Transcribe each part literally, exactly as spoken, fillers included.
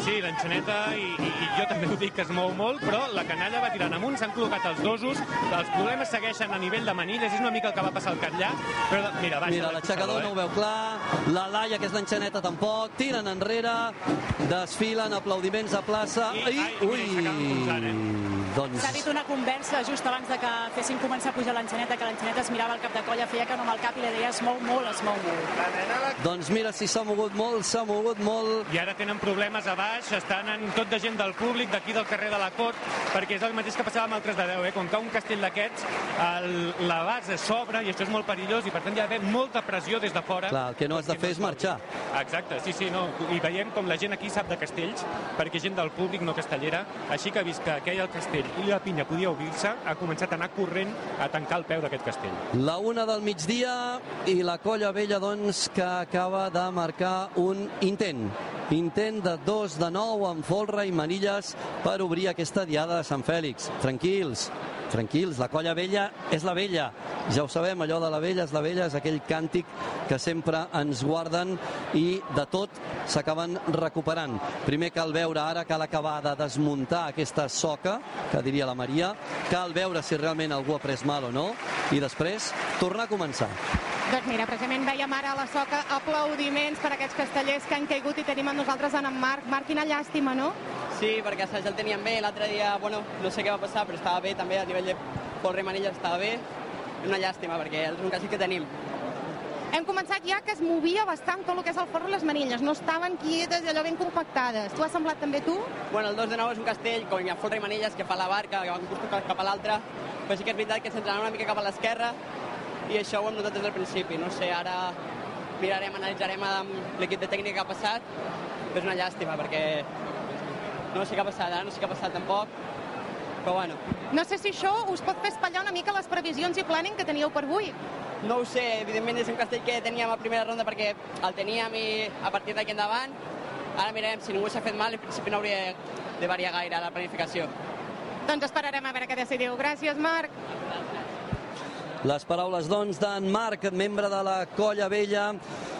sí, l'enxaneta, i, i, i jo també ho dic, que es mou molt, però la canalla va tirant amunt, s'han col·locat els dosos, els problemes segueixen a nivell de manilles, és una mica el que va passar al Catllà, però mira, baixa mira l'aixecador eh? no ho veu clar, la Laia, que és l'enxaneta, tampoc, tiren enrere, desfilen, aplaudiments a plaça, i, i, ai, ui, mira, eh? doncs... S'ha dit una conversa just abans de que fessin començar a pujar l'enxaneta, que l'enxaneta es mirava al cap de colla, feia que no amb el cap i li deia es mou molt, es mou molt. Doncs mira, si s'ha mogut molt, s'ha mogut molt. I ara tenen problemes a baix, estan en tot de gent del públic, d'aquí del carrer de la Cort, perquè és el mateix que passava amb el tres de deu, eh? Quan cau un castell d'aquests, la base s'obre i això és molt perillós i per tant hi ha d'haver molta pressió des de fora. Clar, el que no has de fer és marxar. Exacte, sí, sí, no. I veiem com la gent aquí sap de castells, perquè gent del públic no castellera, així que ha vist que aquell el castell i la pinya podia obrir-se, ha començat a anar corrent a tancar el peu d'aquest castell. La una del migdia i la Colla Vella, doncs, que acaba de marcar un intent. Intent de dos de nou amb folre i manilles per obrir aquesta diada de Sant Fèlix. Tranquils, tranquils, la Colla Vella és la vella. Ja ho sabem, allò de la vella és la vella, és aquell càntic que sempre ens guarden i de tot s'acaben recuperant. Primer cal veure, ara cal acabar de desmuntar aquesta soca, que diria la Maria, cal veure si realment algú ha pres mal o no, i després tornar a començar. Doncs mira, precisament veiem ara a la soca aplaudiments per a aquests castellers que han caigut i tenim amb nosaltres en en Marc. Marc, quina llàstima, no? Sí, perquè ja el tenien bé, l'altre dia, bueno, no sé què va passar, però estava bé també, a nivell de folre i manilles estava bé. Una llàstima, perquè és un castell que tenim. Hem començat ja que es movia bastant tot el que és el folre i les manilles, no estaven quietes i allò ben compactades. T'ho ha semblat també tu? Bueno, el dos de nou és un castell, com hi ha folre i manilles, que fa la barca, que va un costat cap a l'altre, però sí que és veritat que s'entrarà una mica cap a l'esquerra, i això ho hem notat des del principi. No sé, ara mirarem, analitzarem amb l'equip de tècnica que ha passat, però és una llàstima, perquè no sé què ha passat, ara no sé què ha passat tampoc, però bueno. No sé si això us pot fer espatllar una mica les previsions i planning que teníeu per avui. No ho sé, evidentment és un castell que teníem a primera ronda perquè el teníem i a partir d'aquí endavant, ara mirarem, si ningú s'ha fet mal, en principi no hauria de variar gaire la planificació. Doncs esperarem a veure què decidiu. Gràcies, Marc. Les paraules, doncs, d'en Marc, membre de la Colla Vella,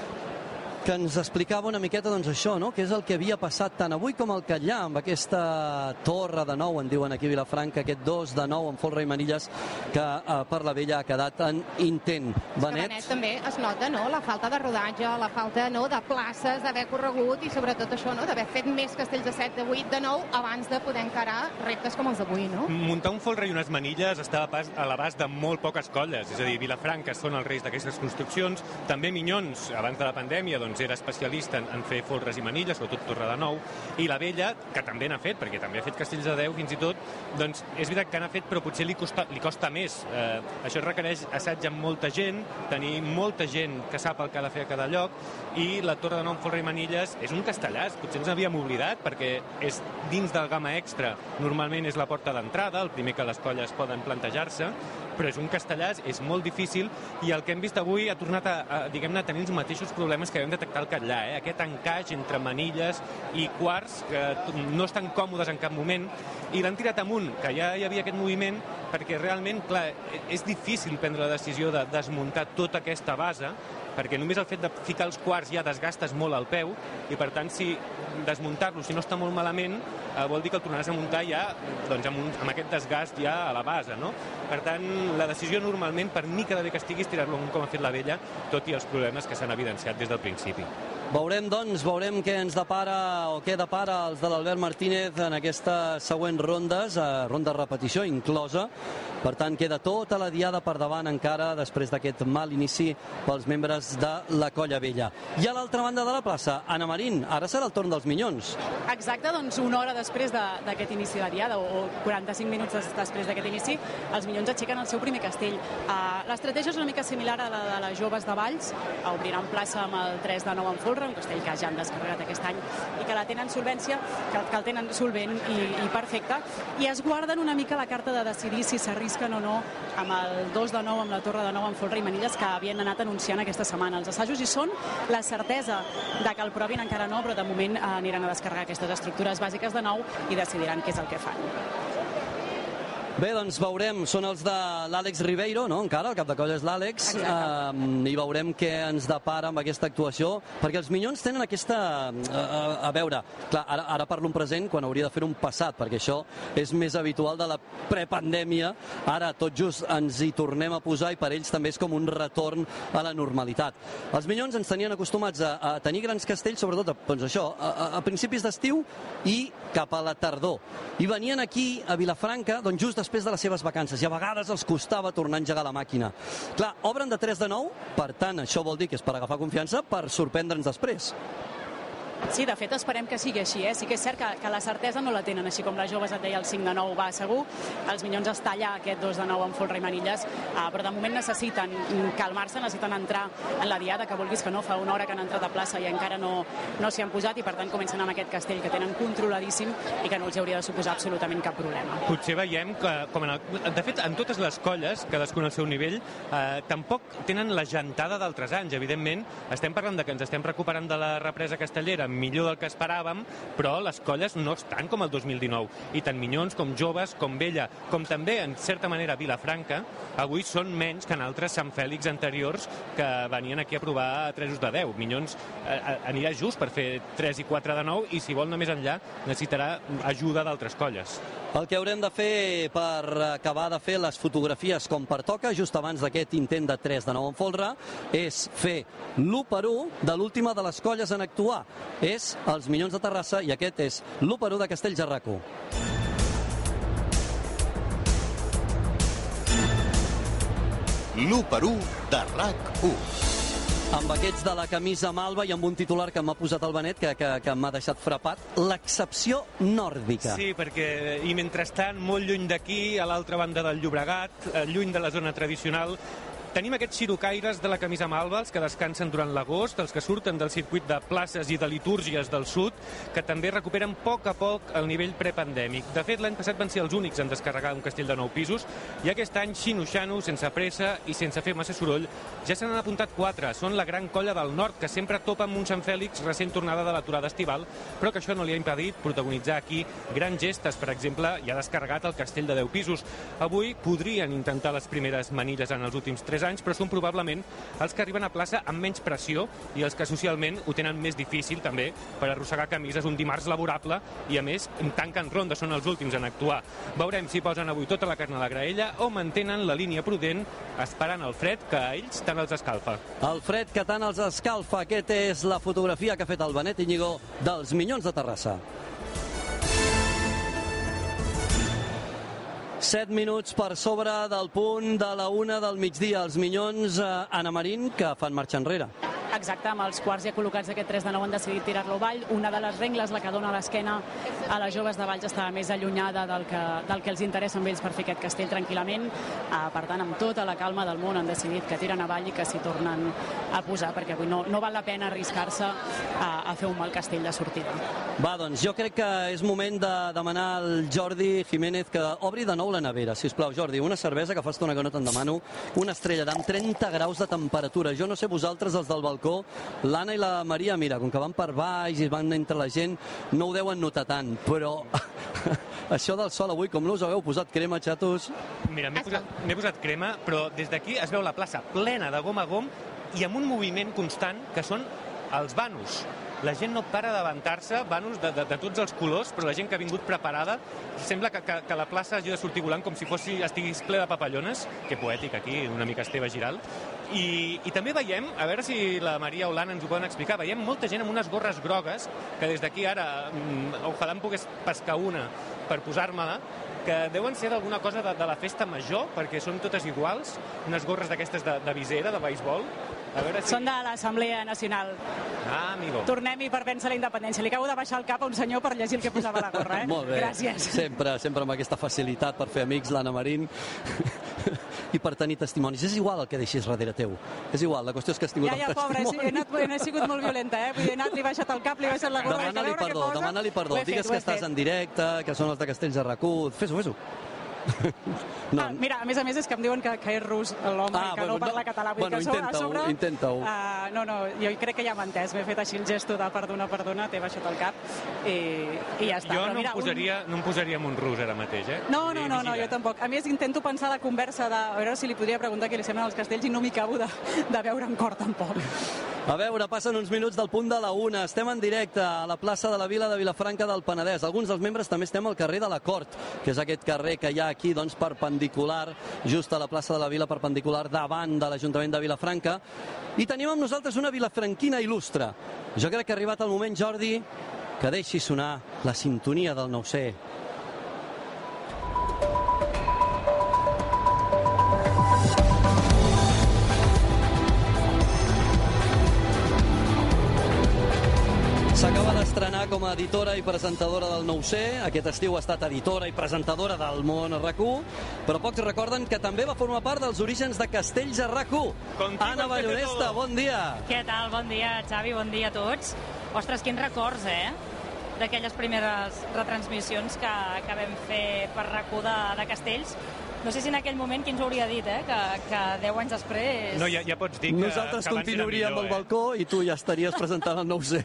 que ens explicava una miqueta, doncs, això, no?, que és el que havia passat tant avui com al Catllà, amb aquesta torre de nou, en diuen aquí a Vilafranca, aquest dos de nou amb folre i manilles, que eh, per la Vella ha quedat en intent. Benet? Benet, també es nota, no?, la falta de rodatge, la falta, no?, de places, d'haver corregut i sobretot això, no?, d'haver fet més castells de set, de vuit, de nou, abans de poder encarar reptes com els d'avui, no? Muntar un folre i unes manilles està a l'abast de molt poques colles, és a dir, Vilafranca són els reis d'aquestes construccions, també Minyons, abans de la pandèmia, doncs era especialista en, en fer folres i manilles, sobretot Torre de Nou, i la Vella, que també n'ha fet, perquè també ha fet castells de deu fins i tot, doncs és veritat que n'ha fet, però potser li costa, li costa més. Eh, això requereix assaig amb molta gent, tenir molta gent que sap el que ha de fer a cada lloc, i la Torre de Nou amb folre i manilles és un castellàs, potser ens havíem oblidat, perquè és dins del gamma extra, normalment és la porta d'entrada, el primer que les colles poden plantejar-se, però és un castellàs, és molt difícil, i el que hem vist avui ha tornat a, a diguem-ne, a tenir els mateixos problemes que vam detectar al Catllà, eh? Aquest encaix entre manilles i quarts que no estan còmodes en cap moment, i l'han tirat amunt, que ja hi havia aquest moviment, perquè realment, clar, és difícil prendre la decisió de desmuntar tota aquesta base, perquè només el fet de ficar els quarts ja desgastes molt el peu, i per tant, si desmuntar-lo, si no està molt malament, eh, vol dir que el tornaràs a muntar ja doncs, amb, un, amb aquest desgast ja a la base, no? Per tant, la decisió normalment, per mi cada bé que estiguis, tirar-lo amunt com ha fet la Vella, tot i els problemes que s'han evidenciat des del principi. Veurem, doncs, veurem què ens depara o què depara els de l'Albert Martínez en aquestes següents rondes, eh, ronda repetició inclosa. Per tant, queda tota la diada per davant encara després d'aquest mal inici pels membres de la Colla Vella. I a l'altra banda de la plaça, Anna Marín, ara serà el torn dels Minyons. Exacte, doncs una hora després d'aquest de, inici de la diada, o quaranta-cinc minuts des, després d'aquest inici, els Minyons aixequen el seu primer castell. Uh, L'estratègia és una mica similar a la de les joves de Valls, obriran plaça amb el tres de nou en folre, un castell que ja han descarregat aquest any i que la tenen solvència, que, que el tenen solvent i, i perfecte, i es guarden una mica la carta de decidir si s'arrisquen o no amb el dos de nou, amb la torre de nou en folre i manilles que havien anat anunciant aquesta setmana. Els assajos hi són, la certesa de que el provin encara no, però de moment aniran a descarregar aquestes estructures bàsiques de nou i decidiran què és el que fan. Bé, doncs veurem, són els de l'Àlex Ribeiro, no? Encara, el cap de colla és l'Àlex, eh, i veurem què ens depara amb aquesta actuació, perquè els Minyons tenen aquesta... A, a, a veure, clar, ara, ara parlo en present quan hauria de fer un passat, perquè això és més habitual de la prepandèmia, ara tot just ens hi tornem a posar i per ells també és com un retorn a la normalitat. Els Minyons ens tenien acostumats a, a tenir grans castells, sobretot a, doncs això, a, a principis d'estiu i cap a la tardor. I venien aquí, a Vilafranca, doncs just després de les seves vacances, i a vegades els costava tornar a engegar la màquina. Clar, obren de tres de nou, per tant, això vol dir que és per agafar confiança, per sorprendre'ns després. Sí, de fet, esperem que sigui així. Eh? Sí que és cert que, que la certesa no la tenen, així com les joves et deia el cinc de nou va segur. Els Minyons està allà aquest dos de nou amb Folra i Manilles, uh, però de moment necessiten calmar-se, necessiten entrar en la diada, que vulguis que no, fa una hora que han entrat a plaça i encara no, no s'hi han posat, i per tant comencen amb aquest castell que tenen controladíssim i que no els hauria de suposar absolutament cap problema. Potser veiem que, com en el, de fet, en totes les colles, cadascun al seu nivell, eh, tampoc tenen la gentada d'altres anys. Evidentment, estem parlant de que ens estem recuperant de la represa castellera millor del que esperàvem, però les colles no estan com el dos mil dinou. I tant Minyons com Joves, com Vella, com també, en certa manera, Vilafranca, avui són menys que en altres Sant Fèlix anteriors que venien aquí a provar tresos de deu. Minyons eh, anirà just per fer tres i quatre de nou, i si vol anar més enllà necessitarà ajuda d'altres colles. El que haurem de fer per acabar de fer les fotografies com pertoca, just abans d'aquest intent de tres de nou en folre, és fer l'u per u de l'última de les colles en actuar. És els Minyons de Terrassa, i aquest és l'u per u de Castells de RAC u. l'u per u de RAC u. Amb aquests de la camisa malva i amb un titular que m'ha posat el Benet, que, que, que m'ha deixat frapat, l'excepció nòrdica. Sí, perquè, i mentrestant, molt lluny d'aquí, a l'altra banda del Llobregat, lluny de la zona tradicional, tenim aquests xirocaires de la camisa malva, els que descansen durant l'agost, els que surten del circuit de places i de litúrgies del sud, que també recuperen a poc a poc el nivell prepandèmic. De fet, l'any passat van ser els únics en descarregar un castell de nou pisos, i aquest any, xino-xano, sense pressa i sense fer massa soroll, ja se n'han apuntat quatre. Són la gran colla del nord, que sempre topa amb un Sant Fèlix recent tornada de l'aturada estival, però que això no li ha impedit protagonitzar aquí grans gestes. Per exemple, ja ha descarregat el castell de deu pisos. Avui podrien intentar les primeres manilles en els últims tres anys, però són probablement els que arriben a plaça amb menys pressió i els que socialment ho tenen més difícil també per arrossegar camises un dimarts laborable, i a més tanquen ronda, són els últims en actuar. Veurem si posen avui tota la carn a la graella o mantenen la línia prudent esperant el fred que a ells tant els escalfa. El fred que tant els escalfa. Aquesta és la fotografia que ha fet el Benet Íñigo dels Minyons de Terrassa. Set minuts per sobre del punt de la una del migdia. Els Minyons, eh, Anna Marín, que fan marxa enrere. Exacte, amb els quarts ja col·locats d'aquest tres de nou han decidit tirar-lo avall. Una de les rengles, la que dona l'esquena a les joves de Valls, estava més allunyada del que, del que els interessa amb ells per fer aquest castell tranquil·lament. Uh, per tant, amb tota la calma del món han decidit que tiren avall i que s'hi tornen a posar, perquè avui no, no val la pena arriscar-se a, a fer un mal castell de sortida. Va, doncs jo crec que és moment de demanar al Jordi Jiménez que obri de nou la nevera. Sisplau, Jordi, una cervesa, que fa estona que no te'n demano, una estrella d'am, trenta graus de temperatura. Jo no sé vosaltres, els del balcó, l'Anna i la Maria, mira, com que van per baix i van entre la gent, no ho deuen notar tant, però això del sol avui, com no us hagueu posat crema, xatos? Mira, m'he posat, m'he posat crema, però des d'aquí es veu la plaça plena de gom a gom i amb un moviment constant que són els vanos. La gent no para d'avançar-se, vanos de, de, de tots els colors, però la gent que ha vingut preparada, sembla que, que, que la plaça hagi de sortir volant com si fos, estiguis ple de papallones, que poètic aquí, una mica Esteve Giral. I, I també veiem, a veure si la Maria o l'Anna ens ho poden explicar, veiem molta gent amb unes gorres grogues, que des d'aquí ara, ojalà em pogués pescar una per posar-me-la, que deuen ser d'alguna cosa de, de la festa major, perquè són totes iguals, unes gorres d'aquestes de, de visera, de beisbol. A veure si... Són de l'Assemblea Nacional. Ah, amigo. Tornem-hi per vèncer la independència. Li acabo de baixar el cap a un senyor per llegir el que posava la gorra, eh? Molt bé. Gràcies. Sempre, sempre amb aquesta facilitat per fer amics, l'Anna Marín, i per tenir testimonis. És igual el que deixis darrere teu. És igual, la qüestió és que has tingut ja, ja, el testimoni. Ja, ja, pobre, he, anat, he sigut molt violenta, eh? Vull dir, he anat, li he baixat el cap, li he baixat la gorra. Demana-li perdó, demana-li perdó. Digues que estàs en directe, que són els de Castells de RAC u. Fes-ho, fes-ho. No. Ah, mira, a més a més és que em diuen que, que és rus l'home ah, i que bueno, no parla català. Bueno, intenta-ho, intenta-ho. Uh, no, no, jo crec que ja m'ha entès. M'he fet així el gesto de perdona, perdona, t'he baixat el cap i, i ja està. Jo Però, no, mira, em posaria, un... no em posaria amb un rus ara mateix, eh? No, no, no, no, jo tampoc. A més, intento pensar la conversa de... A veure si li podria preguntar què li semblen els castells i no m'hi acabo de, de veure en cor, tampoc. A veure, passen uns minuts del punt de la una. Estem en directe a la plaça de la Vila de Vilafranca del Penedès. Alguns dels membres també estem al carrer de la Cort, que és aquest carrer que hi ha aquí, doncs, perpendicular, just a la plaça de la Vila, perpendicular davant de l'Ajuntament de Vilafranca. I tenim amb nosaltres una vilafranquina il·lustre. Jo crec que ha arribat el moment, Jordi, que deixi sonar la sintonia del nou C. S'acaba d'estrenar com a editora i presentadora del nou C. Aquest estiu ha estat editora i presentadora del Món R Q, però pocs recorden que també va formar part dels orígens de Castells a R Q. Anna Ballonesta, bon dia. Què tal? Bon dia, Xavi, bon dia a tots. Ostres, quins records, eh? D'aquelles primeres retransmissions que, que vam fer per R Q de, de Castells. No sé si en aquell moment qui ens ho hauria dit, eh? Que, que deu anys després... No, ja, ja pots dir que... Nosaltres que continuaríem al balcó eh? i tu ja estaries presentant el nou C.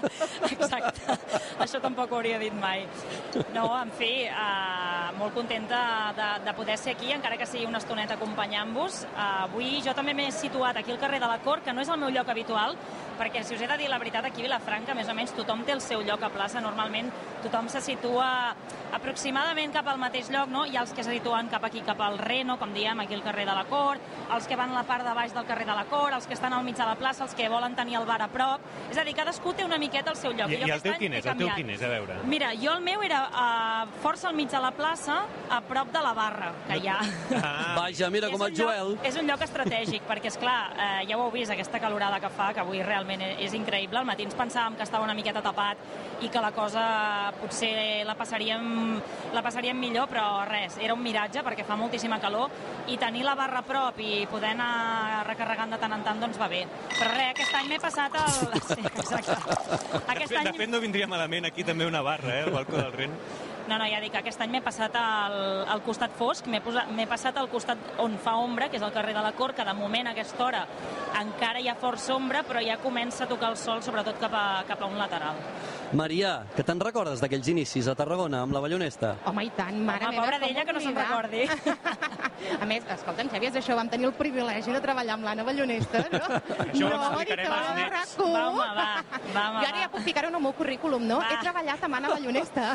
Exacte. Això tampoc ho hauria dit mai. No, en fi, eh, molt contenta de, de poder ser aquí, encara que sigui una estoneta acompanyant-vos. Eh, avui jo també m'he situat aquí al carrer de la Cort, que no és el meu lloc habitual, perquè si us he de dir la veritat, aquí a Vilafranca, més o menys, tothom té el seu lloc a plaça. Normalment tothom se situa aproximadament cap al mateix lloc, no? Hi ha els que se situen cap aquí, cap al Reno, com diem, aquí al carrer de la Cort, els que van a la part de baix del carrer de la Cort, els que estan al mig de la plaça, els que volen tenir el bar a prop. És a dir, cadascú té una miqueta el seu lloc. I, i el teu quin és? El teu quin és? A veure. Mira, jo el meu era uh, força al mig de la plaça, a prop de la barra que hi ha. Ah. Vaja, mira, com el Joel. Lloc, és un lloc estratègic, perquè, esclar, eh, ja ho heu vist, aquesta calorada que fa, que avui realment és increïble. Al matí ens pensàvem que estava una miqueta tapat i que la cosa potser la passaríem, la passaríem millor, però res, era un miratge perquè fa moltíssima calor i tenir la barra a prop i poder anar recarregant de tant en tant, doncs va bé. Però res, aquest any m'he passat el... Sí, exacte. Aquest de, any... de fet, no vindria malament aquí també una barra, eh, al balcó del Ren. No, no, ja dic, aquest any m'he passat al, al costat fosc, m'he passat al costat on fa ombra, que és el carrer de la Cort, que de moment a aquesta hora encara hi ha força ombra, però ja comença a tocar el sol, sobretot cap a, cap a un lateral. Maria, que te'n recordes d'aquells inicis a Tarragona amb la Ballonesta? Home, i tant, mare Home, meva, pobra d'ella, que no se'n recordi. A més, escolta'm, Xavi, és això, vam tenir el privilegi de treballar amb l'Anna Ballonesta, no? Això no, ho explicarem als nets. Va, home, va, va, home, jo ara ja puc ficar-ho en el meu currículum, no? Va. He treballat amb Anna Ballonesta.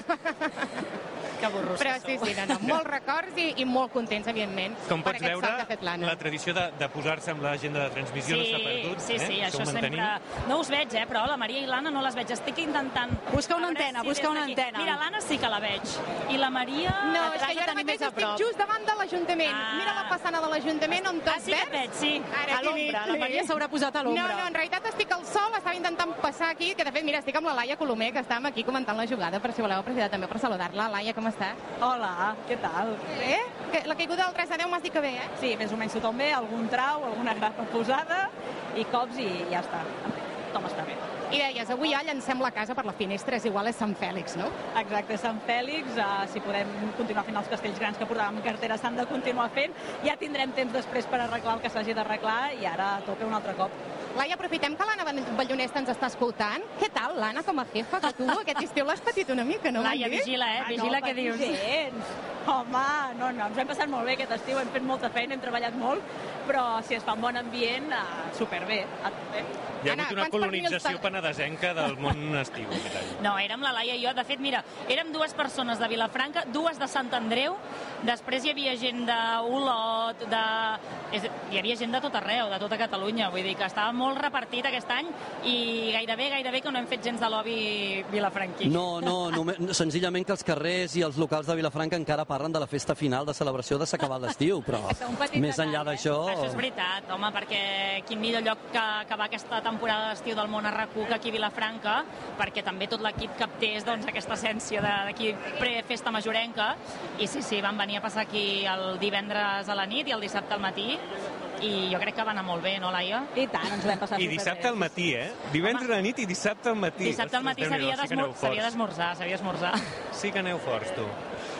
Que burros Però que sí, sou. sí, no, no, molts records i, i molt contents, evidentment, Com per pots aquest veure, salt que ha fet l'Anna. la tradició de, de posar-se amb l'agenda de transmissió Sí, no s'ha perdut. sí, sí, eh? això ho mantenim. sempre... No us veig, eh, però la Maria i l'Anna no les veig. Estic intentant... Busca una A veure antena, si busca des una d'aquí- antena. Mira, l'Anna sí que la veig. I la Maria... No, T'has és que de jo ara tenir mateix més a estic prop. just davant de l'Ajuntament. Ah. Mira la façana de l'Ajuntament on Ah, tot sí que et veig, sí. Ara A t'hi l'ombra, dic, la Maria s'haurà posat a l'ombra. No, no, en realitat estic al sol, estava intentant passar aquí, que de fet, mira, estic amb la Laia Colomer, que estàvem aquí comentant la jugada, per si voleu aprofitar també per saludar-la. Laia, com està? Hola, què tal? Bé? Que la caiguda del tres a deu m'has dit que bé, eh? Sí, més o menys tothom bé, algun trau, alguna grapa posada i cops i ja està. Tothom està bé. I deies, avui ja llancem la casa per la finestra, és igual, és Sant Fèlix, no? Exacte, Sant Fèlix, uh, si podem continuar fent els castells grans que portàvem en cartera, s'han de continuar fent. Ja tindrem temps després per arreglar el que s'hagi d'arreglar i ara a tope un altre cop. Laia, aprofitem que l'Anna Ballonesta ens està escoltant. Què tal, l'Anna, com a jefa, que tu aquest estiu l'has patit una mica, no? Laia, m'han dit? vigila, eh? Vigila Ah, no, què dius. gens. Home, no, no, ens hem passat molt bé aquest estiu, hem fet molta feina, hem treballat molt, però si es fa un bon ambient, uh, superbé. A tope. Hi ha Anna, hagut una quants colonització pernils penedesenca del món estiu. aquest any. No, érem la Laia i jo. De fet, mira, érem dues persones de Vilafranca, dues de Sant Andreu, després hi havia gent d'Olot, de... És... hi havia gent de tot arreu, de tota Catalunya, vull dir que estava molt repartit aquest any i gairebé, gairebé que no hem fet gens de lobby vilafranquí. No, no, només, senzillament que els carrers i els locals de Vilafranca encara parlen de la festa final de celebració de s'acabar l'estiu, però Un petit més detall, enllà d'això... Eh? Això és veritat, home, perquè quin millor lloc que acabar aquesta temporada d'estiu del món R Q que aquí a Vilafranca, perquè també tot l'equip captés doncs, aquesta essència d'aquí pre-festa majorenca, i sí, sí, van venir a passar aquí el divendres a la nit i el dissabte al matí, i jo crec que va anar molt bé, no, Laia? I tant, ens l'hem passat I superbé. dissabte al matí, eh? Divendres a la nit i dissabte al matí. Dissabte al matí Ostres, s'havia Déu-n'hi-do, sí que aneu d'esmorzar, s'havia forts. d'esmorzar, s'havia d'esmorzar. Sí que aneu forts, tu.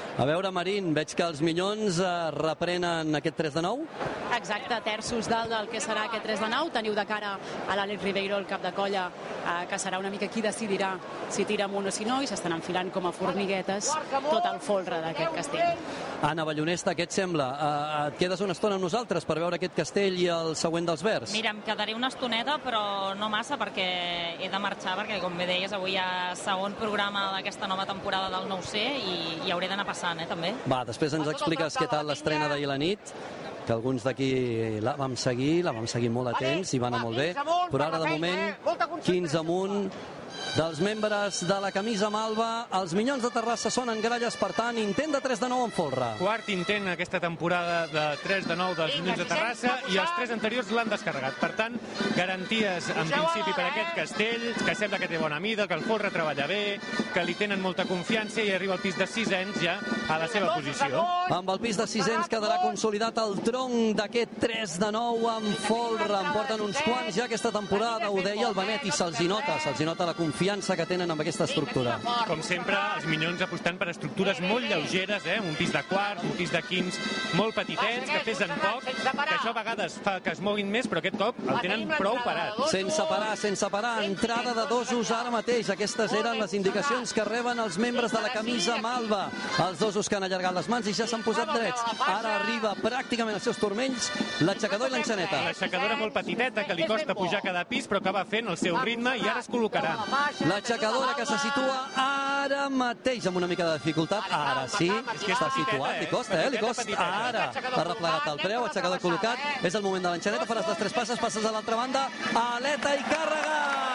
A veure, Marín, veig que els Minyons eh, reprenen aquest tres de nou. Exacte, terços dalt del que serà aquest tres de nou. Teniu de cara a l'Àlex Ribeiro, el cap de colla, eh, que serà una mica qui decidirà si tira amunt o si no, i s'estan enfilant com a formiguetes tot el folre d'aquest castell. Anna Ballonesta, què et sembla? Eh, et quedes una estona amb nosaltres per veure aquest castell i el següent dels Verds? Mira, em quedaré una estoneta, però no massa, perquè he de marxar, perquè, com bé deies, avui hi ha segon programa d'aquesta nova temporada del nou C i, i hauré d'anar passant, eh, també. Va, després ens expliques què tal l'estrena d'ahir a la nit, que alguns d'aquí la vam seguir, la vam seguir molt atents i va anar molt bé, però ara de moment quinze amunt dels membres de la camisa malva. Els Minyons de Terrassa són en gralles, per tant, intent de tres de nou en folre. Quart intent aquesta temporada de tres de nou dels Minyons de Terrassa i els tres anteriors l'han descarregat. Per tant, garanties en principi per aquest castell, que sembla que té bona mida, que el folre treballa bé, que li tenen molta confiança i arriba al pis de sisens ja a la seva posició. Amb el pis de sisens quedarà consolidat el tronc d'aquest tres de nou en folre. En porten uns quants ja aquesta temporada, ho deia el Benet, i se'ls hi nota, se'ls hi nota la confiança que tenen amb aquesta estructura. Com sempre, els Minyons apostant per estructures molt lleugeres, eh? Un pis de quarts, un pis de quints molt petitets, que pesen poc, que això a vegades fa que es moguin més, però aquest cop el tenen prou parat. Sense parar, sense parar, entrada de dosos ara mateix. Aquestes eren les indicacions que reben els membres de la camisa malva. Els dosos que han allargat les mans i ja s'han posat drets. Ara arriba pràcticament als seus turmells l'aixecador i l'enxaneta. L'aixecadora molt petiteta, que li costa pujar cada pis, però que va fent el seu ritme i ara es col·locarà. L'aixecadora que se situa ara mateix amb una mica de dificultat. Ara sí, està situat. Li costa, eh? Li costa. Ara ha replegat el preu, aixecador col·locat. És el moment de l'enxaneta, faràs les tres passes, passes a l'altra banda, aleta i càrrega!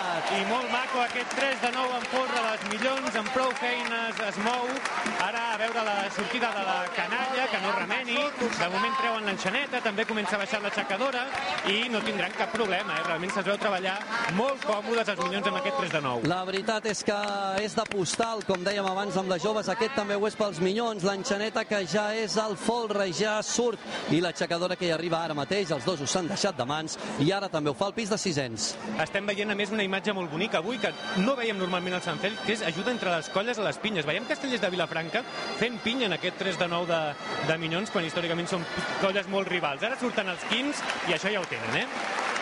I molt maco aquest tres de nou en folre dels Minyons, amb prou feines es mou. Ara a veure la sortida de la canalla, que no remeni. De moment treuen l'enxaneta, també comença a baixar l'aixecadora i no tindran cap problema, eh? Realment se'ls veu treballar molt còmodes els Minyons amb aquest tres de nou. La veritat és que és de postal, com dèiem abans amb les joves, aquest també ho és pels Minyons. L'enxaneta que ja és al folre, ja surt, i l'aixecadora que hi arriba ara mateix. Els dos s'han deixat de mans i ara també ho fa el pis de sisens. Estem veient a més una imatge molt bonica avui que no veiem normalment al Sant Fèlix, que és ajuda entre les colles a les pinyes. Veiem castellers de Vilafranca fent pinya en aquest tres de nou de, de Minyons, quan històricament són colles molt rivals. Ara surten els quins i això ja ho tenen, eh?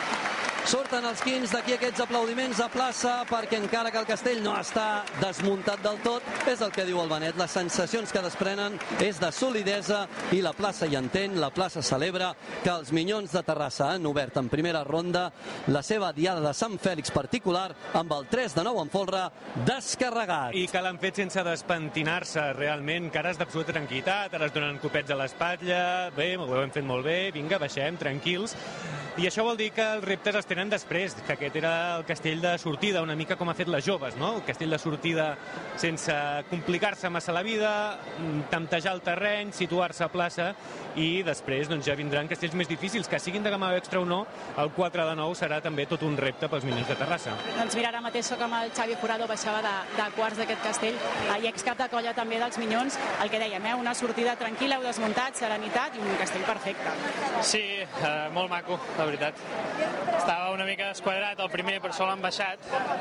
Surten els quins, d'aquí aquests aplaudiments a plaça, perquè encara que el castell no està desmuntat del tot, és el que diu el Benet, les sensacions que desprenen és de solidesa i la plaça hi entén, la plaça celebra que els Minyons de Terrassa han obert en primera ronda la seva diada de Sant Fèlix particular amb el tres de nou en folre descarregat. I que l'han fet sense despentinar-se realment, cares d'absoluta tranquil·litat, ara es donen copets a l'espatlla, bé, ho hem fet molt bé, vinga, baixem, tranquils. I això vol dir que els reptes els tenen després, que aquest era el castell de sortida, una mica com ha fet les joves, no? El castell de sortida sense complicar-se massa la vida, tantejar el terreny, situar-se a plaça, i després doncs, ja vindran castells més difícils, que siguin de gamma extra o no, el quatre de nou serà també tot un repte pels Minyons de Terrassa. Doncs mira, ara mateix soc amb el Xavi Jurado, baixava de, de quarts d'aquest castell, i excap de colla també dels Minyons, el que dèiem, eh? Una sortida tranquil·la, heu desmuntat, serenitat i un castell perfecte. Sí, eh, molt maco, la veritat. Estava una mica desquadrat el primer, per això l'han baixat,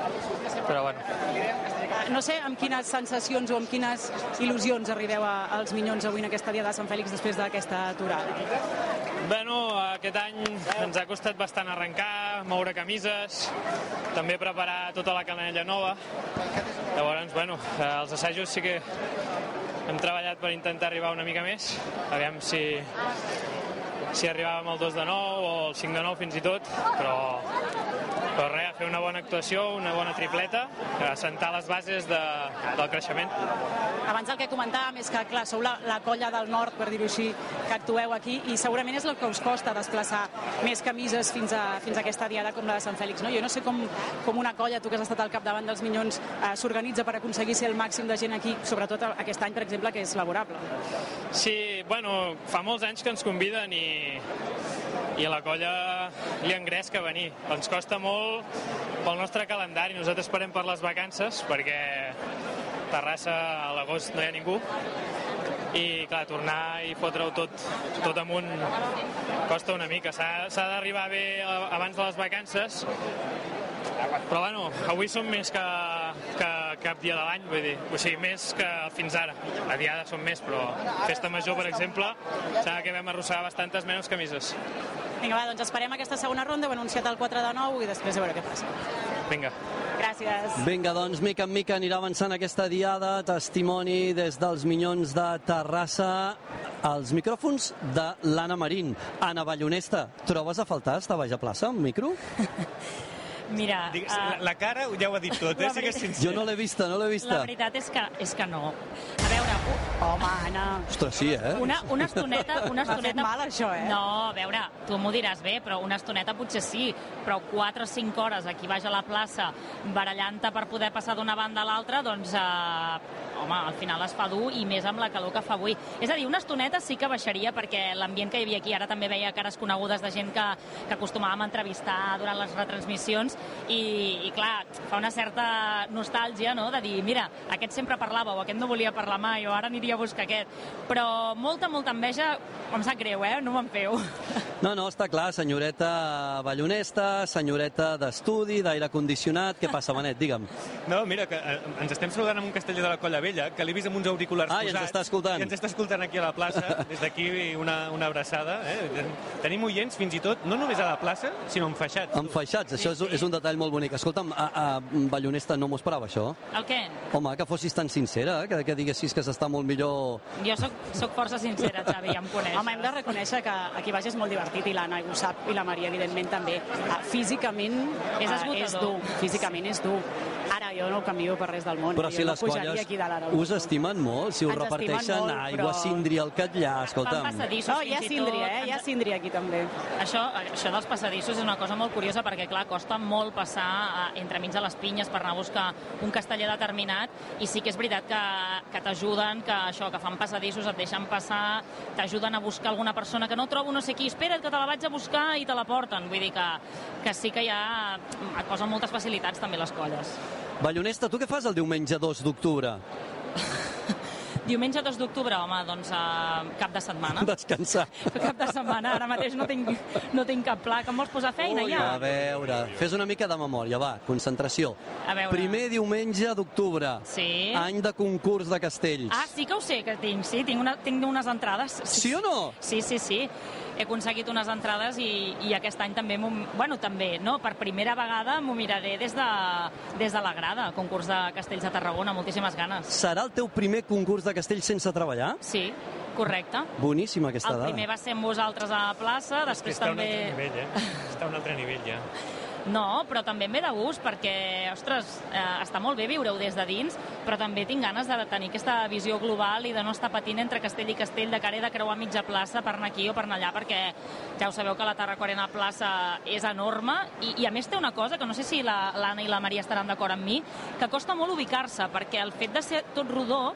però bueno. No sé amb quines sensacions o amb quines il·lusions arribeu a, als Minyons avui en aquesta dia de Sant Fèlix després d'aquesta aturada. Bueno, aquest any ens ha costat bastant arrencar, moure camises, també preparar tota la canalla nova. Llavors, bueno, els assajos sí que hem treballat per intentar arribar una mica més, aviam si... si arribàvem al dos de nou o al cinc de nou fins i tot, però, però res, fer una bona actuació, una bona tripleta, assentar les bases de, del creixement. Abans el que comentàvem és que, clar, sou la, la colla del nord, per dir-ho així, que actueu aquí, i segurament és el que us costa desplaçar més camises fins a, fins a aquesta diada com la de Sant Fèlix, no? Jo no sé com, com una colla, tu que has estat al capdavant dels Minyons, eh, s'organitza per aconseguir ser el màxim de gent aquí, sobretot aquest any, per exemple, que és laborable. Sí, bueno, fa molts anys que ens conviden i i a la colla li engresca venir. Ens costa molt pel nostre calendari. Nosaltres esperem per les vacances perquè a Terrassa a l'agost no hi ha ningú i clar, tornar i fotre-ho tot, tot amunt costa una mica. S'ha d'arribar bé abans de les vacances, però bueno, avui som més que, que, cap dia de l'any, vull dir, o sigui, més que fins ara. A diada són més, però Festa Major, per exemple, sembla que vam arrossegar bastantes menys camises. Vinga, va, doncs esperem aquesta segona ronda, ho he anunciat el quatre de nou i després a veure què passa. Vinga. Gràcies. Vinga, doncs, mica en mica anirà avançant aquesta diada. Testimoni des dels Minyons de Terrassa. Els micròfons de l'Anna Marín. Anna Ballonesta, trobes a faltar estar baix a plaça, un micro? Mira... Digues, uh, la cara ja ho ha dit tot, eh? Sigues sincer. Jo no l'he vista, no l'he vista. La veritat és que, és que no. A veure... Uh, Home, Anna... Ostres, sí, eh? Una, una estoneta... Una estoneta... mal, això, eh? No, a veure, tu m'ho diràs bé, però una estoneta potser sí, però quatre o cinc hores aquí baix a la plaça barallant-te per poder passar d'una banda a l'altra, doncs, eh, home, al final es fa dur i més amb la calor que fa avui. És a dir, una estoneta sí que baixaria perquè l'ambient que hi havia aquí, ara també veia cares conegudes de gent que, que acostumàvem a entrevistar durant les retransmissions i, i clar, fa una certa nostàlgia, no?, de dir, mira, aquest sempre parlava o aquest no volia parlar mai o ara aniria a buscar aquest. Però molta, molta enveja, em sap greu, eh? No me'n feu. No, no, està clar, senyoreta ballonesta, senyoreta d'estudi, d'aire condicionat. Què passa, Benet? Digue'm. No, mira, que eh, ens estem saludant amb un casteller de la Colla Vella, que l'he vist amb uns auriculars ah, posats. Ah, i ens està escoltant. I ens està escoltant aquí a la plaça. Des d'aquí una, una abraçada. Eh? Tenim oients, fins i tot, no només a la plaça, sinó enfaixats. Enfaixats, això és, és un detall molt bonic. Escolta'm, a, a Ballonesta, no m'ho esperava, això? El què? Home, que fossis tan sincera, que, que diguessis que s'està molt millor... Jo soc, soc força sincera, Xavi, ja em coneixes. Home, hem de reconèixer que aquí baix és molt divertit i l'Anna ho sap, i la Maria, evidentment, també. Físicament és, és dur, físicament és dur. Ara jo no ho canvio per res del món. Però si jo les no colles aquí dalt, us estimen molt, si us Ens reparteixen molt, aigua, però... síndria, al catllà, escolta'm. Fan passadissos, no, hi ha síndria, eh? Hi ha síndria aquí també. Això, això dels passadissos és una cosa molt curiosa perquè, clar, costa molt passar entremig de les pinyes per anar a buscar un casteller determinat i sí que és veritat que, que t'ajuden, que això, que fan passadissos, et deixen passar, t'ajuden a buscar alguna persona que no trobo no sé qui, espera't que te la vaig a buscar i te la porten. Vull dir que, que sí que ja et posen moltes facilitats també les colles. Ballonesta, tu què fas el diumenge dos d'octubre? Diumenge dos d'octubre, home, doncs uh, cap de setmana. Descansar. Cap de setmana, ara mateix no tinc, no tinc cap pla. Que em vols posar feina, Ui, ja? A veure, fes una mica de memòria, va, concentració. A veure... Primer diumenge d'octubre. Sí. Any de concurs de castells. Ah, sí que ho sé que tinc, sí, tinc, una, tinc unes entrades. Sí, sí o no? Sí, sí, sí. He aconseguit unes entrades i, i aquest any també, bueno, també, no? Per primera vegada m'ho miraré des de, des de la grada, concurs de castells de Tarragona, moltíssimes ganes. Serà el teu primer concurs de castells sense treballar? Sí, correcte. Boníssima aquesta dada. El primer va ser amb vosaltres a la plaça, després està també... Està a un altre nivell, eh? Està a un altre nivell, ja. No, però també em ve de gust perquè, ostres, eh, està molt bé viure-ho des de dins, però també tinc ganes de tenir aquesta visió global i de no estar patint entre castell i castell, de cara de creuar mitja plaça per anar aquí o per anar allà, perquè ja ho sabeu que la Tarracorena Plaça és enorme i, i a més té una cosa que no sé si l'Anna la, i la Maria estaran d'acord amb mi, que costa molt ubicar-se, perquè el fet de ser tot rodó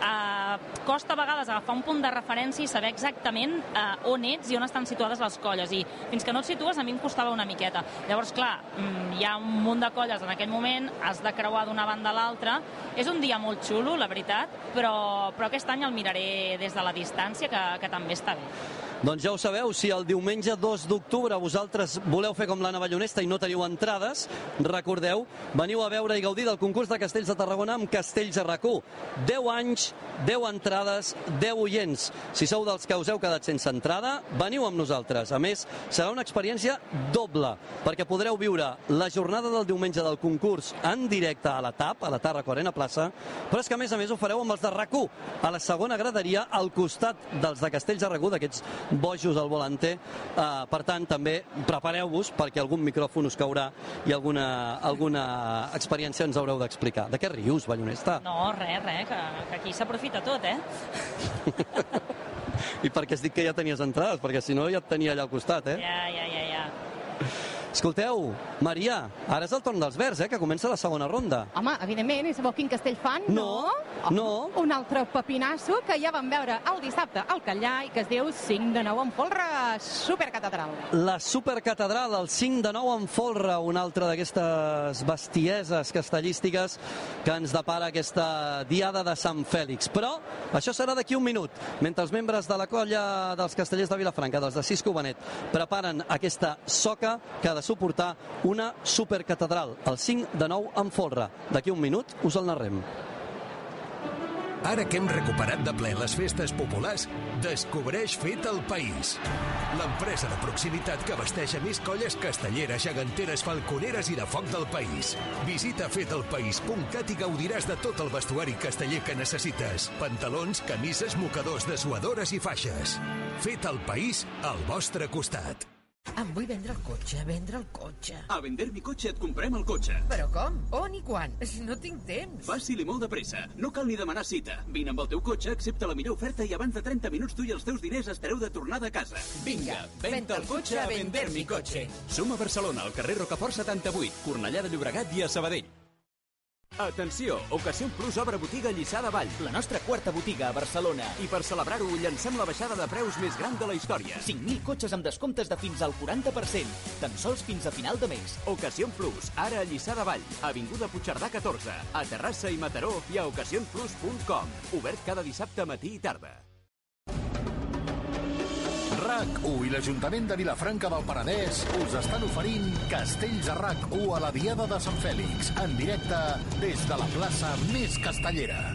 eh, costa a vegades agafar un punt de referència i saber exactament eh, on ets i on estan situades les colles, i fins que no et situes a mi em costava una miqueta. Llavors, clar, hi ha un munt de colles en aquell moment, has de creuar d'una banda a l'altra. És un dia molt xulo, la veritat, però, però aquest any el miraré des de la distància, que, que també està bé. Doncs ja ho sabeu, si el diumenge dos d'octubre vosaltres voleu fer com l'Anna Ballonesta i no teniu entrades, recordeu, veniu a veure i gaudir del concurs de Castells de Tarragona amb Castells a RAC u. deu anys, deu entrades, deu oients. Si sou dels que us heu quedat sense entrada, veniu amb nosaltres. A més, serà una experiència doble, perquè podreu viure la jornada del diumenge del concurs en directe a la T A P, a la Tarracorena Plaça, però és que a més a més ho fareu amb els de RAC u, a la segona graderia, al costat dels de Castells a RAC u, d'aquests bojos al volanter. Uh, per tant, també prepareu-vos perquè algun micròfon us caurà i alguna, alguna experiència ens haureu d'explicar. De què rius, Ballonesta? No, res, res, que, que aquí s'aprofita tot, eh? I per què has dit que ja tenies entrades? Perquè si no ja et tenia allà al costat, eh? Ja, ja, ja, ja. Escolteu, Maria, ara és el torn dels verds, eh, que comença la segona ronda. Home, evidentment, i sabeu quin castell fan? No, oh, no. Un altre pepinasso que ja vam veure el dissabte al Catllà i que es diu cinc de nou en folre, Supercatedral. La Supercatedral, el cinc de nou en folre, una altra d'aquestes bestieses castellístiques que ens depara aquesta diada de Sant Fèlix. Però això serà d'aquí un minut, mentre els membres de la colla dels castellers de Vilafranca, dels de Cisco Benet, preparen aquesta soca que de suportar una supercatedral, el cinc de nou en folre. D'aquí un minut us el narrem. Ara que hem recuperat de ple les festes populars, descobreix Fet el País. L'empresa de proximitat que abasteix a més colles castelleres, geganteres, falconeres i de foc del país. Visita fet el país punt cat i gaudiràs de tot el vestuari casteller que necessites. Pantalons, camises, mocadors, dessuadores i faixes. Fet el País al vostre costat. Em vull vendre el cotxe, vendre el cotxe. A Vender mi cotxe et comprem el cotxe. Però com? On i quan? Si no tinc temps. Fàcil i molt de pressa. No cal ni demanar cita. Vine amb el teu cotxe, accepta la millor oferta i abans de trenta minuts tu i els teus diners estareu de tornada a casa. Vinga, venta el cotxe a Vender mi cotxe. Som a Barcelona, al carrer Rocafort setanta-vuit, Cornellà de Llobregat i a Sabadell. Atenció! Ocasión Plus obre botiga a Lliçà de Vall, la nostra quarta botiga a Barcelona. I per celebrar-ho, llancem la baixada de preus més gran de la història. cinc mil cotxes amb descomptes de fins al quaranta per cent. Tan sols fins a final de mes. Ocasión Plus, ara a Lliçà de Vall, Avinguda Puigcerdà catorze, a Terrassa i Mataró i a ocasion plus punt com. Obert cada dissabte matí i tarda. RAC u i l'Ajuntament de Vilafranca del Penedès us estan oferint Castells a RAC u a la Diada de Sant Fèlix, en directe des de la plaça més castellera.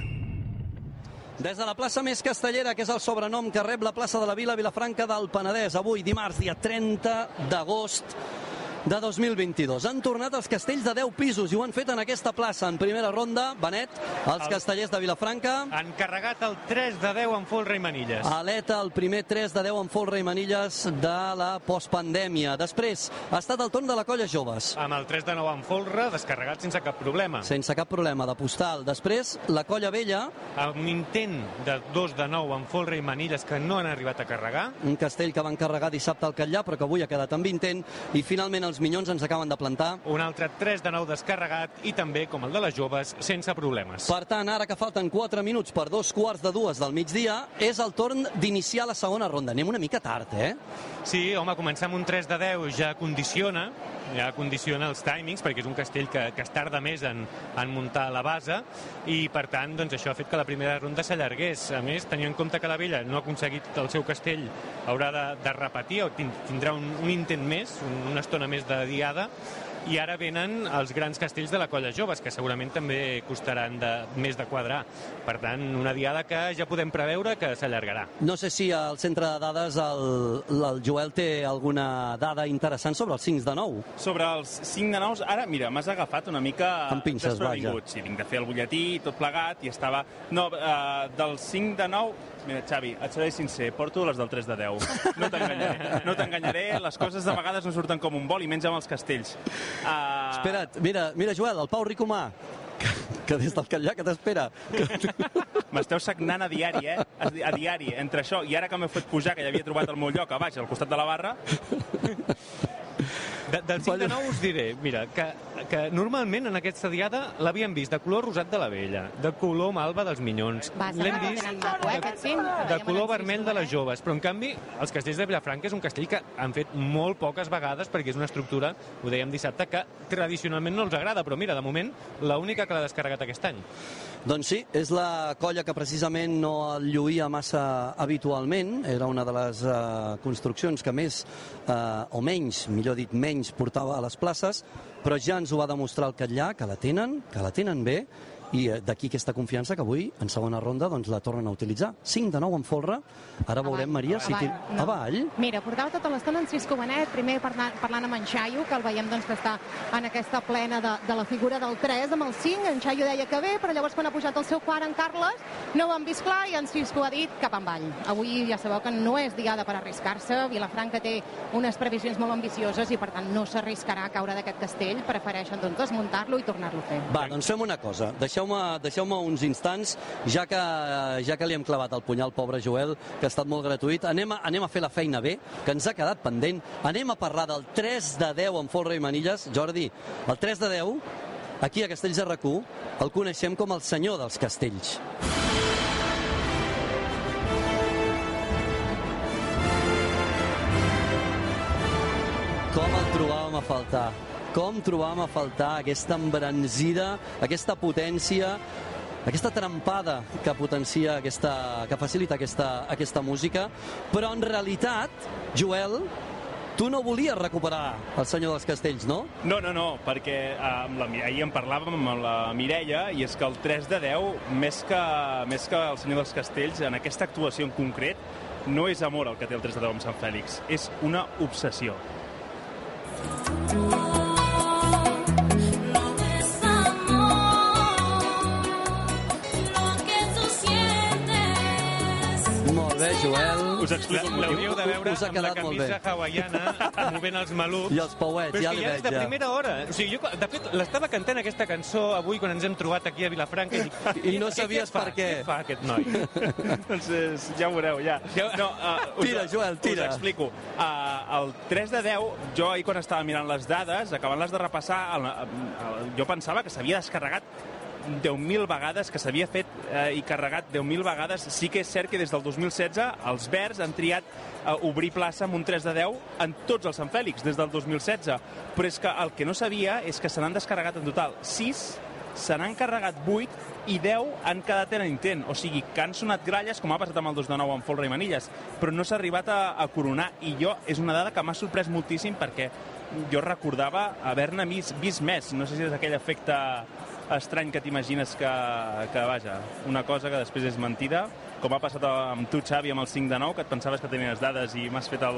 Des de la plaça més castellera, que és el sobrenom que rep la plaça de la Vila, Vilafranca del Penedès, avui dimarts, dia trenta d'agost de dos mil vint-i-dos. Han tornat els castells de deu pisos i ho han fet en aquesta plaça. En primera ronda, Benet, els el... castellers de Vilafranca han carregat el tres de deu en folre i manilles. Aleta, el primer tres de deu en folre i manilles de la postpandèmia. Després ha estat el torn de la colla joves. Amb el tres de nou en folre, descarregat sense cap problema. Sense cap problema, de postal. Després, la colla vella. Amb un intent de dos de nou en folre i manilles que no han arribat a carregar. Un castell que van carregar dissabte al Catllà, però que avui ha quedat amb intent. I finalment els minyons ens acaben de plantar. Un altre tres de nou descarregat i també, com el de les joves, sense problemes. Per tant, ara que falten quatre minuts per dos quarts de dues del migdia, és el torn d'iniciar la segona ronda. Anem una mica tard, eh? Sí, home, començar amb un tres de deu ja condiciona, ja condiciona els timings, perquè és un castell que, que es tarda més en, en muntar la base, i per tant, doncs, això ha fet que la primera ronda s'allargués. A més, tenint en compte que la vella no ha aconseguit el seu castell, haurà de, de repetir, o tindrà un, un intent més, una estona més de diada, i ara venen els grans castells de la colla joves, que segurament també costaran de, més de quadrar. Per tant, una diada que ja podem preveure que s'allargarà. No sé si al centre de dades el, el Joel té alguna dada interessant sobre els cinc de nou. Sobre els cinc de nous, ara, mira, m'has agafat una mica amb pinces, vaja. Sí, vinc de fer el butlletí, tot plegat, i estava... No, uh, del cinc de nou... Mira, Xavi, et seré sincer, porto les del tres de deu. No t'enganyaré, no t'enganyaré, les coses de vegades no surten com un vol, i menys amb els castells. Uh... Espera't, mira, mira, Joel, el Pau Ricomà, que, que des del Catllà que t'espera. M'esteu sagnant a diari, eh? A, a diari, entre això i ara que m'heu fet pujar, que ja havia trobat el meu lloc a baix, al costat de la barra... De, del cinc de nou us diré, mira, que, que normalment en aquesta diada l'havíem vist de color rosat de la vella, de color malva dels minyons, l'hem vist de, de color vermell de les joves, però en canvi els castells de Vilafranca és un castell que han fet molt poques vegades perquè és una estructura, ho dèiem dissabte, que tradicionalment no els agrada, però mira, de moment l'única que l'ha descarregat aquest any. Doncs sí, és la colla que precisament no el lluïa massa habitualment, era una de les uh, construccions que més, uh, o menys, millor dit, menys portava a les places, però ja ens ho va demostrar el Catllà, que la tenen, que la tenen bé, i d'aquí aquesta confiança que avui, en segona ronda, doncs la tornen a utilitzar. cinc de nou en folre, ara veurem, Maria, si... Avall, no. Avall? Mira, portava tota l'estona en Cisco Benet, primer parlant, parlant amb en Xaio, que el veiem doncs, que està en aquesta plena de, de la figura del tres, amb el cinc, en Xaio deia que bé, però llavors quan ha pujat el seu quart, en Carles, no ho han vist clar i en Cisco ha dit cap avall. Avui ja sabeu que no és diada per arriscar-se, Vilafranca té unes previsions molt ambicioses i per tant no s'arriscarà a caure d'aquest castell, prefereixen doncs, desmuntar-lo i tornar-lo a fer. Va, doncs fem una cosa, deixeu Deixeu-me deixeu uns instants, ja que, ja que li hem clavat el punyal, pobre Joel, que ha estat molt gratuït, anem a, anem a fer la feina bé, que ens ha quedat pendent, anem a parlar del tres de deu en folre i manilles. Jordi, el tres de deu, aquí a Castells de RAC u, el coneixem com el senyor dels castells. Com el trobàvem a faltar? Com trobàvem a faltar aquesta embranzida, aquesta potència, aquesta trampada que potencia, aquesta, que facilita aquesta, aquesta música, però en realitat, Joel, Tu no volies recuperar el Senyor dels Castells, no? No, no, no, perquè eh, amb la, ahir en parlàvem amb la Mireia i és que el tres de deu, més que, més que el Senyor dels Castells, en aquesta actuació en concret, no és amor el que té el tres de deu amb Sant Fèlix, és una obsessió. Molt bé, Joel. Us explico el motiu. L'hauríeu de veure amb la camisa hawaiana, movent els malucs. I els pauets, ja li veig, ja. Però és que ja és de primera hora. O sigui, jo, de fet, l'estava cantant aquesta cançó avui quan ens hem trobat aquí a Vilafranca i dic... I no sabies per què. Què fa aquest noi? Doncs ja ho veureu, ja. No, uh, us, tira, Joel, tira. Us explico. Uh, el tres de deu, jo ahir quan estava mirant les dades, acabant-les de repassar, el, el, jo pensava que s'havia descarregat deu mil vegades, que s'havia fet eh, i carregat deu mil vegades. Sí que és cert que des del dos mil setze els Verds han triat eh, obrir plaça amb un tres de deu en tots els Sant Fèlix, des del dos mil setze. Però és que el que no sabia és que se n'han descarregat en total sis, se n'han carregat vuit i deu han quedat en intent. O sigui, que han sonat gralles, com ha passat amb el dos de nou amb Folra i Manilles, però no s'ha arribat a, a coronar. I jo, és una dada que m'ha sorprès moltíssim perquè jo recordava haver-ne vist, vist més. No sé si és aquell efecte estrany que t'imagines que, que, vaja, una cosa que després és mentida, com ha passat amb tu, Xavi, amb el cinc de nou, que et pensaves que tenies dades i m'has fet el...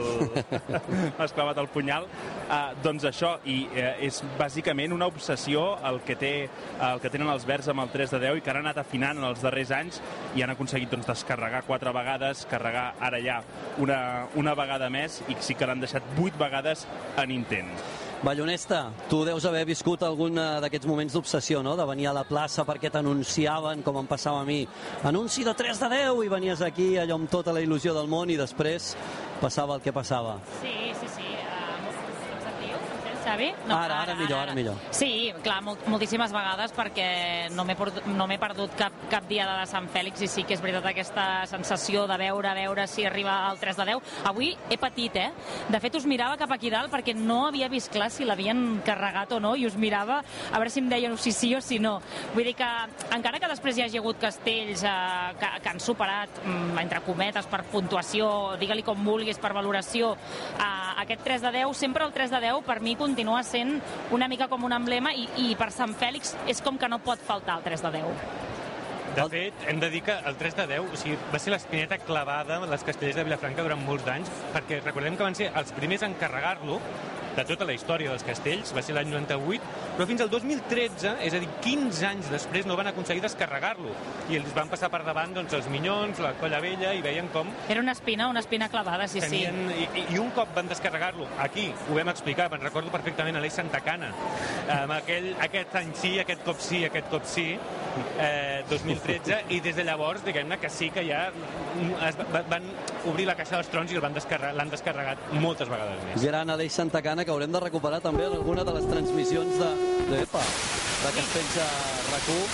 m'has clavat el punyal. Uh, doncs això, i uh, és bàsicament una obsessió el que, té, el que tenen els Verds amb el tres de deu i que han anat afinant en els darrers anys i han aconseguit doncs, descarregar quatre vegades, carregar ara ja una, una vegada més i sí que l'han deixat vuit vegades en intent. Ballonesta, tu deus haver viscut algun d'aquests moments d'obsessió, no?, de venir a la plaça perquè t'anunciaven, com em passava a mi, anunci de tres de deu, i venies aquí allò amb tota la il·lusió del món i després passava el que passava. Sí, sí, sí. Em sentiu? Em sents, Xavi? No, ara, ara millor, ara millor. Sí, clar, moltíssimes vegades perquè no m'he no m'he perdut cap, cap dia de Sant Fèlix i sí que és veritat aquesta sensació de veure, veure si arriba al tres de deu. Avui he patit, eh? De fet, us mirava cap aquí dalt perquè no havia vist clar si l'havien carregat o no i us mirava a veure si em deien si sí o si no. Vull dir que, encara que després hi hagi hagut castells eh, que, que han superat, entre cometes, per puntuació, digue-li com vulguis, per valoració, eh, aquest tres de deu, sempre el tres de deu per mi continua sent una mica com un emblema i, i per Sant Fèlix és com que no pot faltar el tres de deu. De fet, hem de dir que el tres de deu o sigui, va ser l'espineta clavada a les castellers de Vilafranca durant molts d'anys, perquè recordem que van ser els primers a encarregar-lo de tota la història dels castells, va ser l'any noranta-vuit, però fins al dos mil tretze, és a dir, quinze anys després, no van aconseguir descarregar-lo. I els van passar per davant doncs, els Minyons, la Colla Vella, i veien com... Era una espina, una espina clavada, sí, tenien, sí. I, I un cop van descarregar-lo, aquí, ho vam explicar, me'n recordo perfectament a l'Eix Santacana, amb aquell, aquest any sí, aquest cop sí, aquest cop sí, eh, dos mil tretze, i des de llavors, diguem-ne que sí que ja es van obrir la caixa dels trons i l'han descarregat, l'han descarregat moltes vegades més. Gran Aleix Santacana, que haurem de recuperar també en alguna de les transmissions de, de, epa, de Castells a RAC u.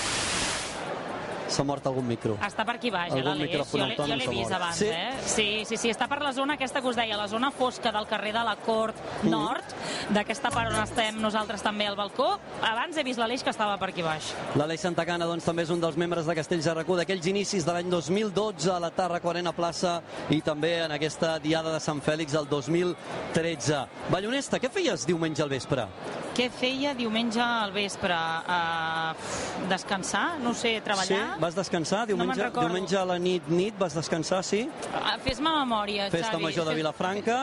S'ha mort algun micro. Està per aquí baix, eh, l'Aleix. Jo l'he vist abans, sí? eh? Sí, sí, sí, està per la zona aquesta que us deia, la zona fosca del carrer de la Cort Nord, mm. d'aquesta part on estem nosaltres també al balcó. Abans he vist l'Aleix que estava per aquí baix. L'Aleix Santacana, doncs, també és un dels membres de Castells a RAC u d'aquells inicis de l'any dos mil dotze a la Tàrraco Arena Plaça i també en aquesta diada de Sant Fèlix el dos mil tretze. Ballonesta, què feies diumenge al vespre? Què feia diumenge al vespre? Uh, descansar? No sé, treballar? Sí, vas descansar? Diumenge, no diumenge a la nit, nit vas descansar, sí? Uh, Fes-me memòria, Xavi. Festa Major de Vilafranca.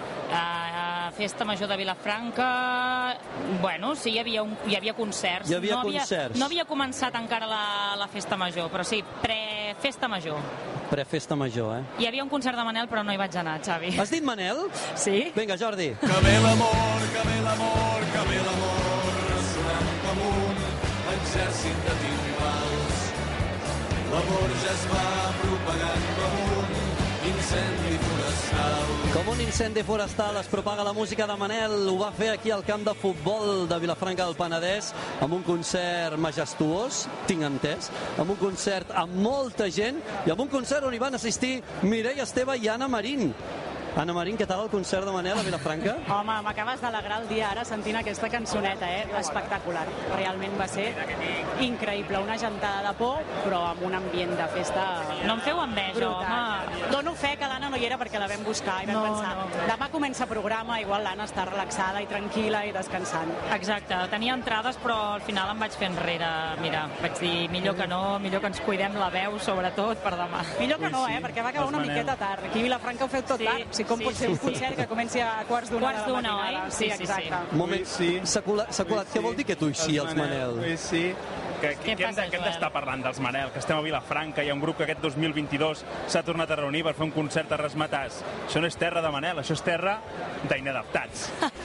Uh, Festa Major de Vilafranca... Bueno, sí, hi havia, un, hi havia concerts. Hi havia no havia, concerts. No havia començat encara la, la Festa Major, però sí, pre-Festa Major. Pre-Festa Major, eh? Hi havia un concert de Manel, però no hi vaig anar, Xavi. Has dit Manel? Sí. Vinga, Jordi. Que ve l'amor, que ve l'amor, que ve l'amor, ressonant com un exèrcit de timbals. L'amor ja es va propagant com un incendi forestal. Com un incendi forestal es propaga la música de Manel. Ho va fer aquí al camp de futbol de Vilafranca del Penedès amb un concert majestuós, tinc entès, amb un concert amb molta gent i amb un concert on hi van assistir Mireia Esteve i Anna Marín. Anna Marín, què tal el concert de Manel a Vilafranca? Home, m'acabes d'alegrar el dia ara sentint aquesta cançoneta, eh? Espectacular. Realment va ser increïble. Una gentada de por, però amb un ambient de festa... No em feu enveja, brutal. home. Dono fe que l'Anna no hi era perquè la vam buscar i vam No, pensar, no. demà comença programa, igual l'Anna està relaxada i tranquil·la i descansant. Exacte, tenia entrades però al final em vaig fer enrere. Mira, vaig dir millor que no, millor que ens cuidem la veu, sobretot per demà. Millor que no, eh? Perquè va acabar una miqueta tard. Aquí a Vilafranca ho feu tot tard. O sigui, com pot ser un concert que comenci a quarts d'una Quarts de la d'una, matinada? oi? Sí, Sí, sí, exacte. Un moment, s'ha colat, s'ha colat. Què vol dir que tu així, els Manel? Ui, sí. Que, que, Què que hem passa, de- que hem Joel? d'estar parlant dels Manel, que estem a Vilafranca, hi ha un grup que aquest dos mil vint-i-dos s'ha tornat a reunir per fer un concert a Resmetàs. Això no és terra de Manel, això és terra d'inadaptats.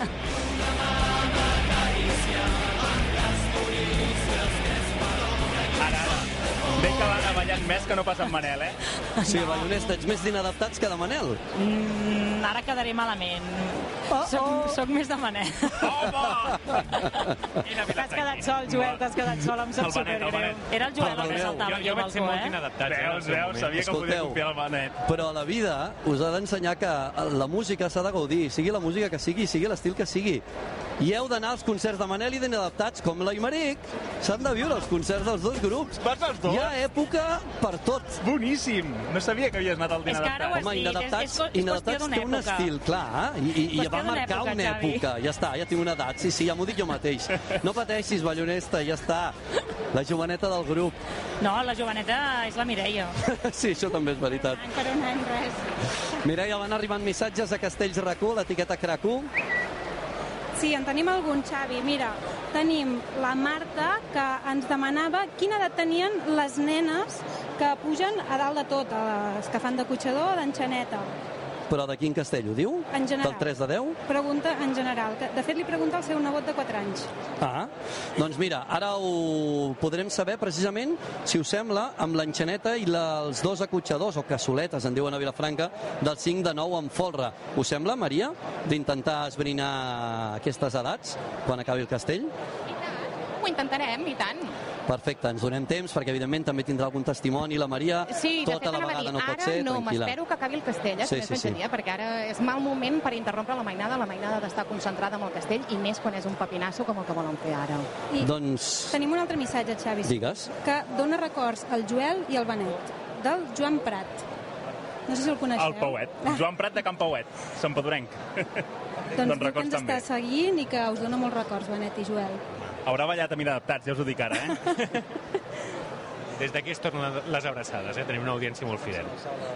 Ara, ara, veig que van ballant més que no passa amb Manel, eh? Sí, Ballonesta, ets més d'inadaptats que de Manel. Mm, ara quedaré malament. Oh, soc, oh. soc més de Manel. T'has quedat sol, Joel, t'has quedat sol, em sap El Benet, el supergreu. Benet. Era el Joel el que Perdoneu. saltava Jo, aquí jo al vaig ser balcó, molt eh? inadaptat. eh, en el Veus, seu veus, moment. sabia que podia Escolteu. confiar al Benet. Però a la vida us ha d'ensenyar que la música s'ha de gaudir, sigui la música que sigui, sigui l'estil que sigui. I heu d'anar als concerts de Manel i d'inadaptats, com la Imeric. S'han de viure els concerts dels dos grups. Vas als dos? Hi ha època per tot. Boníssim! No sabia que havies anat al És que ara ho d'inadaptats. has Home, dit, inadaptats, és, és, és inadaptats qüestió té d'una un època. estil, clar, i, i, i Qüestió va d'una marcar època, una Xavi. època. Ja està, ja tinc una edat. Sí, sí, ja m'ho dic jo mateix. No pateixis, Ballonesta, ja està. La joveneta del grup. No, la joveneta és la Mireia. Sí, això també és veritat. Per un any, res. Mireia, van arribant missatges a Castells R Q, l'etiqueta C R A Q. Sí, en tenim algun, Xavi. Mira, tenim la Marta, que ens demanava quina edat tenien les nenes que pugen a dalt de tot, a les que fan de cotxador o d'enxaneta. Però de quin castell, ho diu? En general. Del tres de deu? Pregunta en general. Que, de fet, li pregunta al seu nebot de quatre anys. Ah, doncs mira, ara ho podrem saber precisament, si us sembla, amb l'enxaneta i la, els dos acotxadors, o cassoletes, en diuen a Vilafranca, del cinc de nou amb folre. Us sembla, Maria, d'intentar esbrinar aquestes edats quan acabi el castell? Ho intentarem, i tant. Perfecte, ens donem temps, perquè evidentment també tindrà algun testimoni. La Maria, Sí, de tota fet, la anava a vegada dir, no pot ara ser, no, tranquil·la. m'espero que acabi el castell, eh, Sí, sí, sí, sí. Dia, perquè ara és mal moment per interrompre la mainada, la mainada d'estar concentrada en el castell, i més quan és un papinasso com el que volen fer ara. I Doncs, tenim un altre missatge, Xavi, digues. que dona records al Joel i al Benet, del Joan Prat. No sé si el coneixeu. El Pauet. Joan Prat de Can Pauet, Sant Pedorenc. Doncs diu que records ens també. està seguint i que us dona molts records, Benet i Joel. Haurà ballat amb inadaptats, ja us ho dic ara, eh? Des d'aquí es tornen les abraçades, eh? Tenim una audiència molt fidel.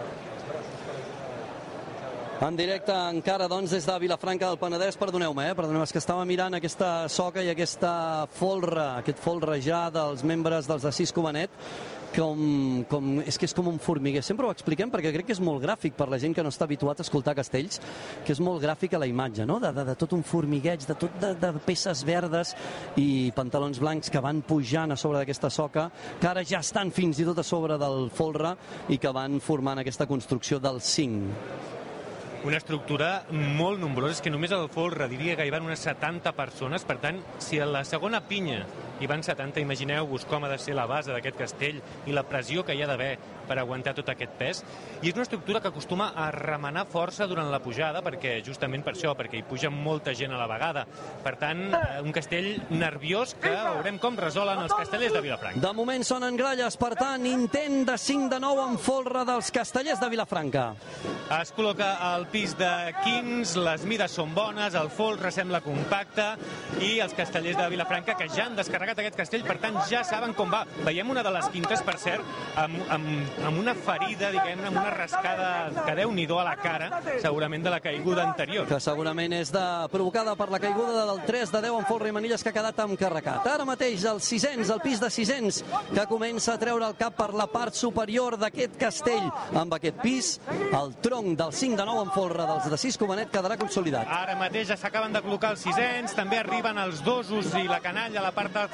En directe encara, doncs, des de Vilafranca del Penedès, perdoneu-me, eh? Perdoneu, és que estava mirant aquesta soca i aquesta folre, aquest folre ja dels membres dels de Cisco Benet, com, com, és que és com un formiguer. Sempre ho expliquem perquè crec que és molt gràfic per la gent que no està habituat a escoltar castells, que és molt gràfic a la imatge, no? De, de, de tot un formigueig, de tot de, de peces verdes i pantalons blancs que van pujant a sobre d'aquesta soca, que ara ja estan fins i tot a sobre del folre i que van formant aquesta construcció del cinc. Una estructura molt nombrosa, és que només al folre diria que hi van unes setanta persones, per tant, si a la segona pinya hi van setanta, imagineu-vos com ha de ser la base d'aquest castell i la pressió que hi ha d'haver per aguantar tot aquest pes. I és una estructura que acostuma a remenar força durant la pujada, perquè justament per això, perquè hi puja molta gent a la vegada. Per tant, eh, un castell nerviós que veurem com resolen els castellers de Vilafranca. De moment sonen gralles, per tant, intent de cinc de nou en folre dels castellers de Vilafranca. Es col·loca al pis de quins, les mides són bones, el folre sembla compacte i els castellers de Vilafranca que ja han descarregat aquest castell, per tant ja saben com va. Veiem una de les quintes, per cert, amb, amb, amb una ferida, diguem-ne, amb una rascada que Déu-n'hi-do a la cara, segurament de la caiguda anterior. Que segurament és de, provocada per la caiguda del tres de deu en folre i manilles que ha quedat encarregat. Ara mateix el sisens, el pis de sisens, que comença a treure el cap per la part superior d'aquest castell. Amb aquest pis, el tronc del cinc de nou en folre dels de Cisco Benet quedarà consolidat. Ara mateix ja s'acaben de col·locar els sisens, també arriben els dosos i la canalla a la part alta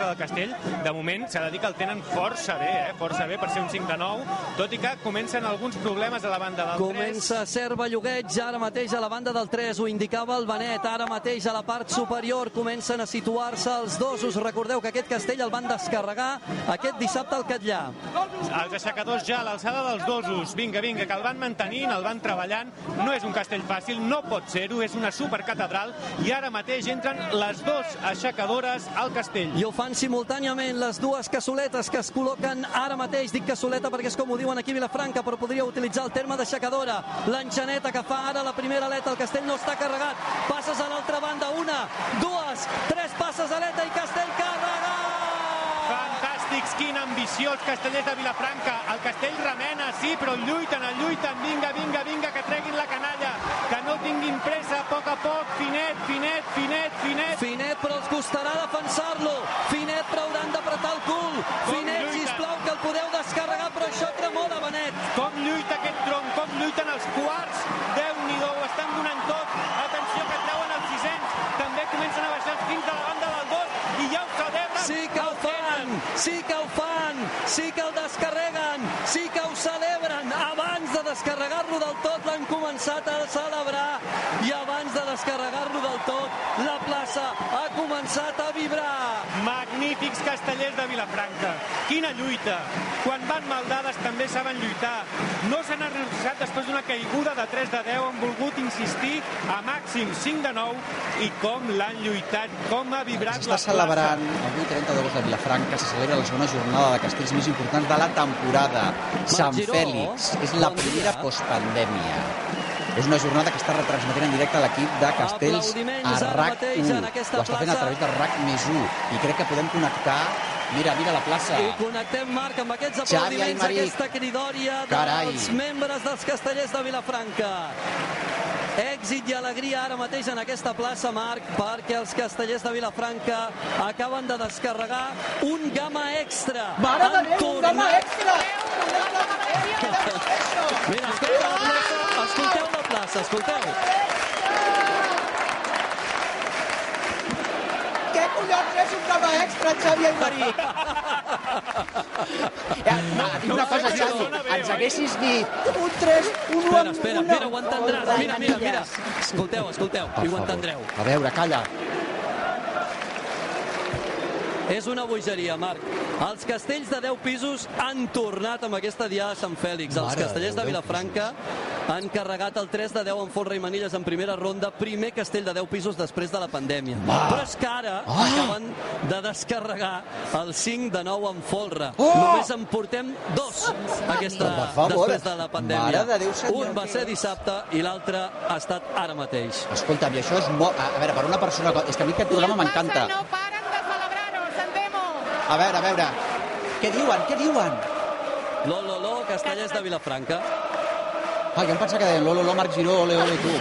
marca del Castell, de moment s'ha de dir que el tenen força bé, eh? força bé per ser un cinc de nou, tot i que comencen alguns problemes a la banda del tres. Comença Cert Bellugueig ara mateix a la banda del tres, ho indicava el Benet, ara mateix a la part superior comencen a situar-se els dosos. Recordeu que aquest Castell el van descarregar aquest dissabte al Catllà. Els aixecadors ja a l'alçada dels dosos, vinga, vinga, que el van mantenint, el van treballant, no és un castell fàcil, no pot ser-ho, és una supercatedral, i ara mateix entren les dues aixecadores al castell. I ho fan simultàniament les dues cassoletes que es col·loquen ara mateix, dic cassoleta perquè és com ho diuen aquí a Vilafranca, però podria utilitzar el terme d'aixecadora. L'enxaneta que fa ara la primera aleta, el castell no està carregat, passes a l'altra banda, una, dues, tres passes aleta i castell carregat! Fantàstics, quina ambició els castellers de Vilafranca. El castell remena, sí, però lluiten, lluiten, vinga, vinga, vinga, que treguin la canalla, que no tinguin pressa, a poc a poc, finet, finet, finet, finet. Finet, però els costarà defensar-lo. Finet, però hauran d'apretar el cul. Finet, sisplau, que el podeu descarregar, però això tremola, Benet. Com lluita aquest tronc, com lluiten els quarts. Déu-n'hi-do, ho estan donant tot. Atenció, que treuen els sisens. També comencen a baixar els quints de la banda del dos i ja ho celebren. Sí que ho fan, sí que ho fan, sí que el descarreguen, sí que ho celebren. Abans de descarregar-lo del tot l'han començat a celebrar i abans de descarregar-lo del tot la plaça ha començat a vibrar. Magnífics castellers de Vilafranca. Quina lluita. Quan van mal dades també saben lluitar. No s'han arronsat després d'una caiguda de tres de deu, han volgut insistir a màxim cinc de nou i com l'han lluitat, com ha vibrat la plaça. S'està celebrant avui trenta d'agost de Vilafranca, se celebra la segona jornada de castells més importants de la temporada. Sant Fèlix, és la primera postpandèmia. És una jornada que està retransmetent en directe a l'equip de Castells a RAC u. Ho està fent a través de RAC més u. I crec que podem connectar... Mira, mira la plaça. I connectem, Marc, amb aquests aplaudiments, aquesta cridòria dels membres dels castellers de Vilafranca. Èxit i alegria ara mateix en aquesta plaça, Marc, perquè els castellers de Vilafranca acaben de descarregar un gamma extra. Mare de Déu, un gamma extra! Mira, escolteu la plaça, escolteu la plaça, escolteu. Què collons és un gamma extra, Xavi Aymarí? Una cosa, Xavi, ens haguessis dit un tres, un u... Espera, espera, mira, ho entendràs, mira, mira, mira. Escolteu, escolteu, i ho entendreu. A veure, calla. És una bogeria, Marc. Els castells de deu pisos han tornat amb aquesta diada de Sant Fèlix. Els castellers de Vilafranca han carregat el tres de deu en folre i manilles en primera ronda, primer castell de deu pisos després de la pandèmia. Però és que ara acaben de descarregar el cinc de nou en folre. Només en portem dos aquesta, després de la pandèmia. Un va ser dissabte i l'altre ha estat ara mateix. Escolta'm, i això és molt... A veure, per una persona... És que a mi aquest programa m'encanta. No paren de celebrar-ho, Santemo! A veure, a veure, què diuen, què diuen? Lo, lo, lo, castellers de Vilafranca. Ah, jo em pensava que deien lo, lo, lo, Marc Giró, ole, ole, tu.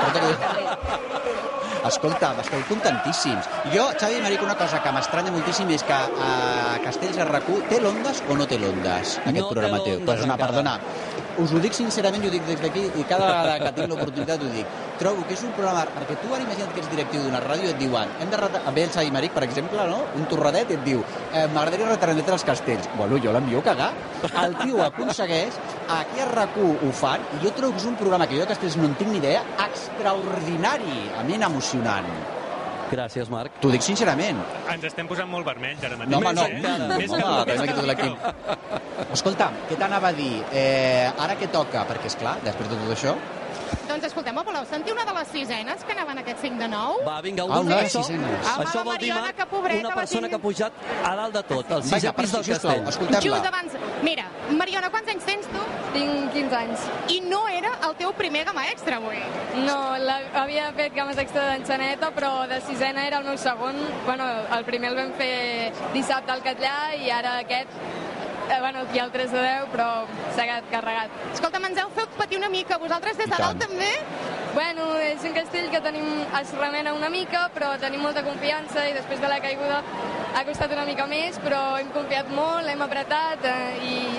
Escolta, esteu contentíssims. Jo, Xavi Maric, una cosa que m'estranya moltíssim és que a Castells a RAC u té l'ondes o no té l'ondes, aquest no programa teu? Pues una, perdona, us ho dic sincerament, i ho dic des d'aquí, i cada vegada que tinc l'oportunitat ho dic. Trobo que és un programa, perquè tu ara imagina't que ets directiu d'una ràdio i et diuen, hem de retransmetre, ve el Xavi Maric, per exemple, no? Un torradet, i et diu, eh, m'agradaria retransmetre els castells. Bueno, jo l'envio a cagar. El tio aconsegueix, aquí a RAC u ho fan, i jo trobo que és un programa que jo de castells no en tinc ni idea, extraordinari, a mi emocionant. Gràcies, Marc. T'ho dic sincerament. Ens estem posant molt vermells ara mateix. No, home, no. Eh? Més Home, que més que tot l'equip. Escolta, què t'anava a dir? Eh, ara què toca? Perquè, esclar, després de tot això... Doncs escoltem, voleu sentir una de les sisenes que anaven aquest cinc de nou? Va, vinga, Ah, un una ah, de això, sisenes. això vol dir, Marc, una persona que ha pujat a dalt de tot, al sisè pis del castell. Just abans. Mira, Mariona, quants anys tens tu? Tinc quinze anys. I no era el teu primer gamma extra avui? No, la, havia fet games extra d'enxaneta, però de sisena era el meu segon. Bueno, el primer el vam fer dissabte al Catllà i ara aquest... Eh, bueno, aquí el tres de deu, però s'ha quedat carregat. Escolta'm, ens heu fet patir una mica. Vosaltres des de dalt també? Bueno, és un castell que tenim, es remena una mica, però tenim molta confiança i després de la caiguda ha costat una mica més, però hem confiat molt, hem apretat eh, i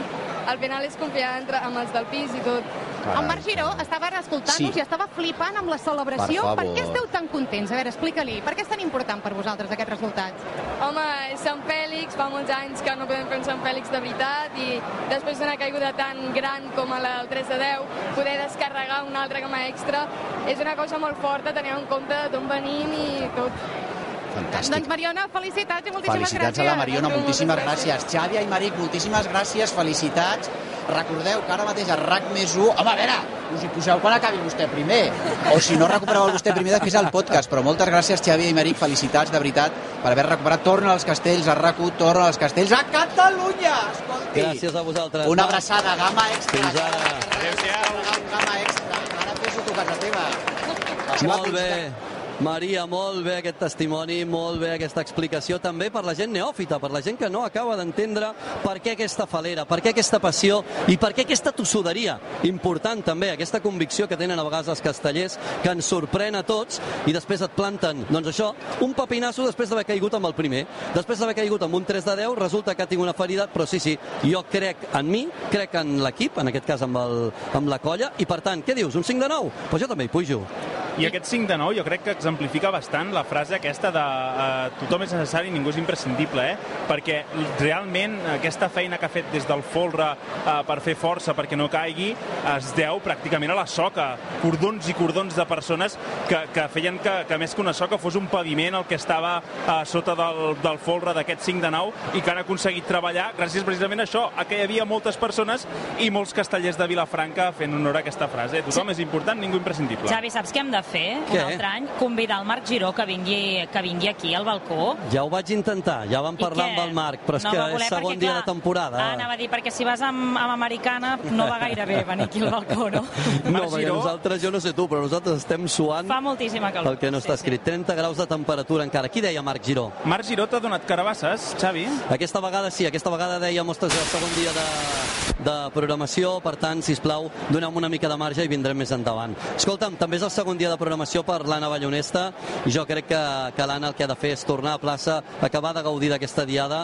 al final és confiar entre, amb els del pis i tot. En Marc Giró estava escoltant-nos Sí. i estava flipant amb la celebració. Per Per, favor. què esteu tan contents? A veure, explica-li. Per què és tan important per vosaltres aquest resultat? Home, és Sant Fèlix, fa molts anys que no podem fer un Sant Fèlix de veritat i després d'una caiguda tan gran com a la del tres de deu, poder descarregar una altra cama extra és una cosa molt forta, tenint en compte d'on venim i tot. Fantàstic. Doncs Mariona, felicitats i moltíssimes Felicitats gràcies. a la Mariona, moltíssimes gràcies. Xavi i Maric, moltíssimes gràcies, felicitats. Recordeu que ara mateix a RAC més u... Home, a veure, us hi poseu quan acabi vostè primer. O si no recupereu vostè primer, després al podcast. Però moltes gràcies, Xavi i Maric, felicitats, de veritat, per haver recuperat. Torna als castells, a RAC u, torna als castells a Catalunya! Escolti. Gràcies a vosaltres. Una abraçada, gamma extra. Fins ara. Adéu-siau. Gamma extra. Ara fes-ho tu a casa teva. La seva Molt bé. Maria, molt bé aquest testimoni, molt bé aquesta explicació, també per la gent neòfita, per la gent que no acaba d'entendre per què aquesta falera, per què aquesta passió i per què aquesta tossuderia. Important també, aquesta convicció que tenen a vegades els castellers, que ens sorprèn a tots i després et planten, doncs això, un papinasso després d'haver caigut amb el primer. Després d'haver caigut amb un tres de deu, resulta que tinc una ferida, però sí, sí, jo crec en mi, crec en l'equip, en aquest cas amb, el, amb la colla, i per tant, què dius, un cinc de nou? Doncs pues jo també hi pujo. I aquest cinc de nou jo crec que exemplifica bastant la frase aquesta de uh, tothom és necessari i ningú és imprescindible, eh? Perquè realment aquesta feina que ha fet des del folre uh, per fer força perquè no caigui es deu pràcticament a la soca. Cordons i cordons de persones que, que feien que, que més que una soca fos un paviment el que estava uh, sota del, del folre d'aquest cinc de nou i que han aconseguit treballar gràcies precisament a això, a que hi havia moltes persones i molts castellers de Vilafranca fent honor a aquesta frase. Tothom és important, ningú imprescindible. Xavi, saps què hem de fer Què? un altre any? Convidar el Marc Giró que vingui, que vingui aquí al balcó. Ja ho vaig intentar, ja vam I parlar què? amb el Marc, però és No que va és voler segon perquè, dia clar, de temporada. Ah, anava a dir, perquè si vas amb, amb americana no va gaire bé venir aquí al balcó, no? No, perquè nosaltres, jo no sé tu, però nosaltres estem suant Fa moltíssima calor. el que no està escrit. trenta graus de temperatura encara. Qui deia Marc Giró? Marc Giró t'ha donat carabasses, Xavi? Aquesta vegada sí, aquesta vegada deia mostres el segon dia de, de programació, per tant, sisplau, doneu una mica de marge i vindrem més endavant. Escolta'm, també és el segon dia de programació per l'Anna Ballonesta i jo crec que, que l'Anna el que ha de fer és tornar a plaça, acabar de gaudir d'aquesta diada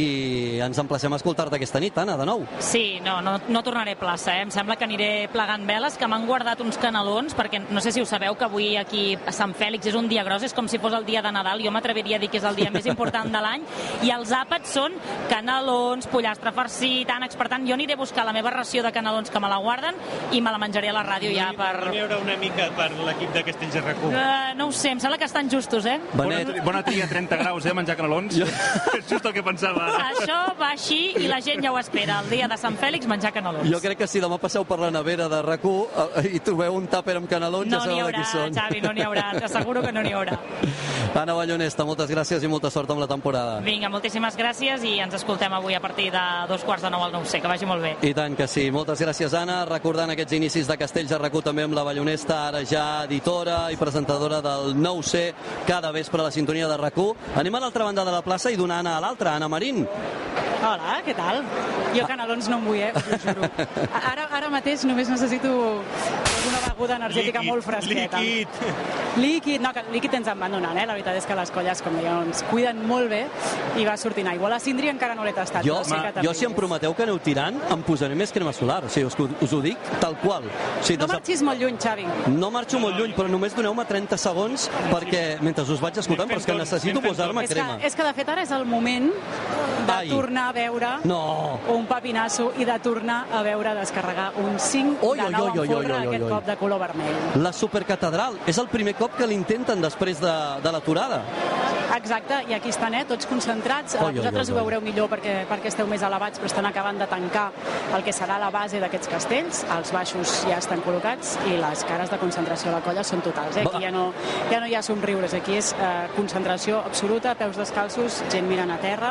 i ens emplacem a escoltar-te aquesta nit, Anna, de nou. Sí, no, no, no tornaré a plaça, eh? Em sembla que aniré plegant veles, que m'han guardat uns canelons, perquè no sé si ho sabeu, que avui aquí a Sant Fèlix és un dia gros, és com si fos el dia de Nadal, jo m'atreviria a dir que és el dia més important de l'any, i els àpats són canelons, pollastre farcit, ànecs, per tant, jo aniré a buscar la meva ració de canelons que me la guarden i me la menjaré a la ràdio ja per... No hi haurà una mica per l'equip de Castells de RAC u. Uh, no ho sé, em sembla que estan justos, eh? Bona, bona tria, trenta graus, eh, menjar canelons. Jo... és just el que pensava. Això va així i la gent ja ho espera, el dia de Sant Fèlix menjar canelons. Jo crec que si demà passeu per la nevera de RAC u eh, i trobeu un tàper amb canelons, No ja n'hi sabeu de haurà, qui són. Xavi, no n'hi haurà, t'asseguro que no n'hi haurà. Anna Ballonesta, moltes gràcies i molta sort amb la temporada. Vinga, moltíssimes gràcies i ens escoltem avui a partir de dos quarts de nou al nou C, que vagi molt bé. I tant que sí. Moltes gràcies, Anna. Recordant aquests inicis de Castells de RAC u també amb la Ballonesta, ara ja editora i presentadora del nou C, cada vespre a la sintonia de RAC u. Anem a l'altra banda de la plaça i donar Anna a l'altra, Anna Marín. Hola, què tal? Jo canelons no em vull, eh? Us ho juro. Ara, ara mateix només necessito una beguda energètica Líquid, molt fresqueta. líquid. Líquid, no, que líquid ens en van donant, eh? La veritat és que les colles, com deia, ens cuiden molt bé i va sortint aigua. La Síndria encara no l'he tastat. Jo, però sé que també jo si em és. prometeu que aneu tirant, em posaré més crema solar. O sigui, us, us ho dic tal qual. O sigui, No des de- marxis molt lluny, Xavi. No marxo molt lluny, però només doneu-me trenta segons perquè, mentre us vaig escoltant, però és que necessito posar-me És que, crema. és que, de fet, ara és el moment de Ai. tornar a veure No! un papinasso i de tornar a veure descarregar un cinc Oi, de oi, nou oi, en oi, folre, oi, oi, aquest oi. cop de color vermell. La supercatedral. És el primer cop que l'intenten després de, de l'aturada. Exacte, i aquí estan, eh, tots concentrats. Oi, oi, Vosaltres oi, ho oi. veureu millor perquè, perquè esteu més elevats, però estan acabant de tancar el que serà la base d'aquests castells. Els baixos ja estan col·locats i les cares de concentració de la colla són totals. Eh? Aquí ja no, ja no hi ha somriures, aquí és eh, concentració absoluta, peus descalços, gent mirant a terra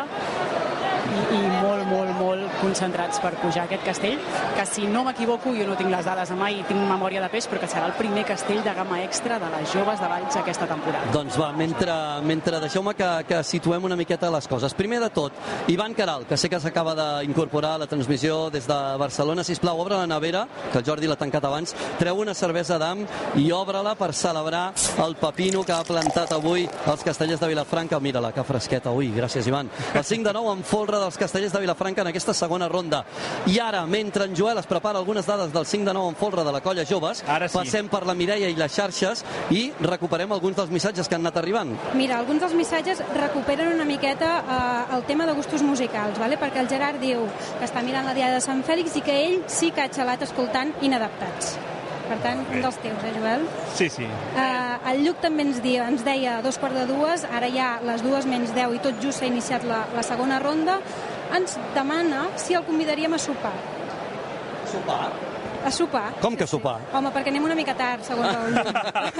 i, i molt, molt, molt concentrats per pujar aquest castell, que si no m'equivoco, jo no tinc les dades a mà i tinc memòria de peix, però que serà el primer castell de gamma extra de les joves de Valls aquesta temporada. Doncs va, mentre, mentre deixeu-me que, que situem una miqueta les coses. Primer de tot, Ivan Caral, que sé que s'acaba d'incorporar a la transmissió des de Barcelona. Sisplau, obre la nevera, que el Jordi l'ha tancat abans, treu una cervesa d'am i obre-la per celebrar el pepino que ha plantat avui els castellers de Vilafranca. Mira-la, que fresqueta. Ui, gràcies, Ivan. El cinc de nou en folre dels castellers de Vilafranca en aquesta segona segona ronda. I ara, mentre en Joel es prepara algunes dades del cinc de nou en folre de la colla joves, Ara sí. passem per la Mireia i les xarxes i recuperem alguns dels missatges que han anat arribant. Mira, alguns dels missatges recuperen una miqueta eh, el tema de gustos musicals, vale? Perquè el Gerard diu que està mirant la Diada de Sant Fèlix i que ell sí que ha xalat escoltant Inadaptats. Per tant, un dels teus, eh, Joel? Sí, sí. Uh, el Lluc també ens, dia, ens deia a dos quarts de dues, ara ja les dues menys deu i tot just s'ha iniciat la, la segona ronda. Ens demana si el convidaríem a sopar. Sopar? A sopar. Com que sopar? Home, perquè anem una mica tard, segons el Lluc.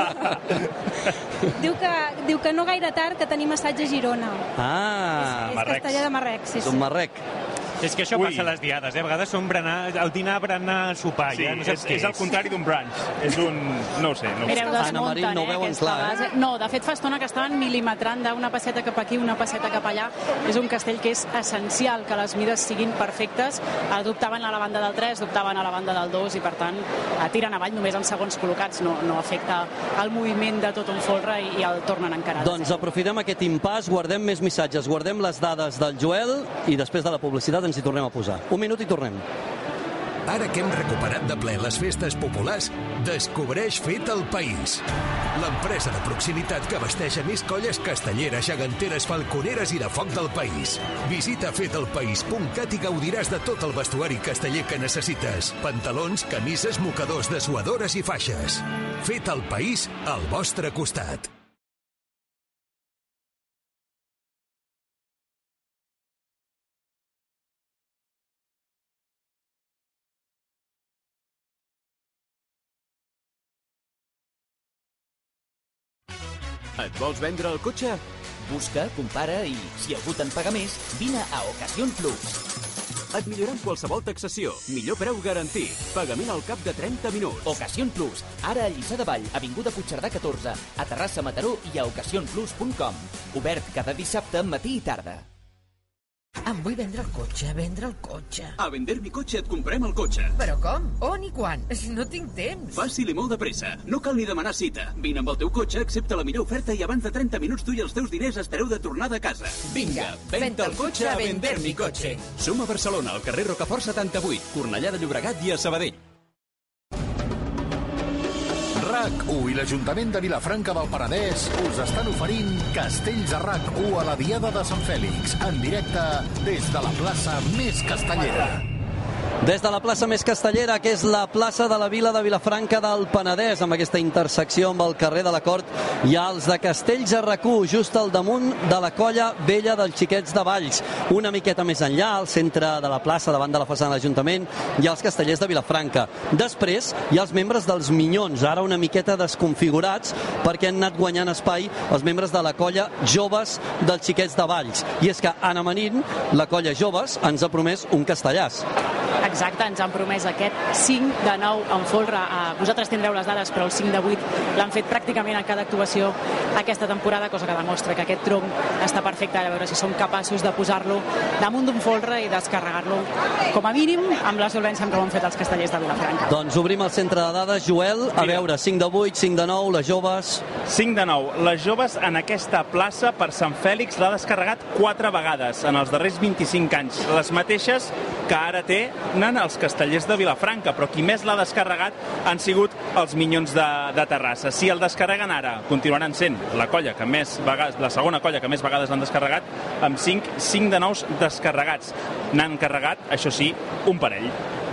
diu, que, diu que no gaire tard, que tenim assaig a Girona. Ah, és, és Castellar de Marrec, sí, sí. D'un Marrec. És que això Ui. passa a les diades, eh? A vegades són berenar, el dinar, berenar, sopar, Sí, ja no saps és, què és el contrari d'un brunch. És un... no ho sé. No ho sé. Mireu, Anna Marín, desmunten, no ho eh, veuen aquesta clar, eh? base. No, de fet fa estona que estaven milimetrant d'una passeta cap aquí, una passeta cap allà. És un castell que és essencial que les mides siguin perfectes. Dubtaven a la banda del tres, dubtaven a la banda del dos i, per tant, tiren avall només en segons col·locats. No, no afecta el moviment de tot un folre i, i el tornen encara. Doncs aprofitem aquest impàs, guardem més missatges, guardem les dades del Joel i després de la publicitat ens hi tornem a posar. Un minut i tornem. Ara que hem recuperat de ple les festes populars, descobreix Fet al País. L'empresa de proximitat que abasteix a més colles castelleres, geganteres, falconeres i de foc del país. Visita fet el país punt cat i gaudiràs de tot el vestuari casteller que necessites. Pantalons, camises, mocadors, dessuadores i faixes. Fet al País, al vostre costat. Et vols vendre el cotxe? Busca, compara i, si algú te'n paga més, vine a Ocasión Plus. Et millorem qualsevol taxació. Millor preu garantit. Pagament al cap de trenta minuts. Ocasión Plus. Ara a Lliçà de Vall, avinguda Puigcerdà catorze, a Terrassa, Mataró i a ocasión plus punt com. Obert cada dissabte, matí i tarda. Em vull vendre el cotxe, vendre el cotxe. A Vender mi cotxe et comprem el cotxe. Però com? On i quan? No tinc temps. Fàcil i molt de pressa. No cal ni demanar cita. Vine amb el teu cotxe, accepta la millor oferta i abans de trenta minuts tu i els teus diners estareu de tornada a casa. Vinga, venta el cotxe a Vender mi cotxe. Som a Barcelona, al carrer Rocafort setanta-vuit, Cornellà de Llobregat i a Sabadell. RAC u i l'Ajuntament de Vilafranca del Penedès us estan oferint Castells a RAC u a la Diada de Sant Fèlix, en directe des de la plaça més castellera. Des de la plaça més castellera, que és la plaça de la vila de Vilafranca del Penedès, amb aquesta intersecció amb el carrer de la Cort, hi ha els de Castells a RAC u, just al damunt de la colla vella dels Xiquets de Valls. Una miqueta més enllà, al centre de la plaça, davant de la façana de l'Ajuntament, hi ha els castellers de Vilafranca. Després hi ha els membres dels Minyons, ara una miqueta desconfigurats, perquè han anat guanyant espai els membres de la colla Joves dels Xiquets de Valls. I és que Anna Marín, la colla Joves, ens ha promès un castellàs. Exacte, ens han promès aquest cinc de nou en folre. Vosaltres tindreu les dades, però el cinc de vuit l'han fet pràcticament a cada actuació aquesta temporada, cosa que demostra que aquest tronc està perfecte. A veure si som capaços de posar-lo damunt d'un folre i descarregar-lo, com a mínim, amb la solvència amb què ho han fet els castellers de Vilafranca. Doncs obrim el centre de dades, Joel. A veure, cinc de vuit, cinc de nou, les joves... cinc de nou. Les joves en aquesta plaça per Sant Fèlix l'ha descarregat quatre vegades en els darrers vint-i-cinc anys. Les mateixes que ara tenen els castellers de Vilafranca, però qui més l'ha descarregat han sigut els Minyons de, de Terrassa. Si el descarreguen ara, continuaran sent la colla que més vegades, la segona colla que més vegades l'han descarregat, amb cinc, cinc de nous descarregats. N'han carregat, això sí, un parell.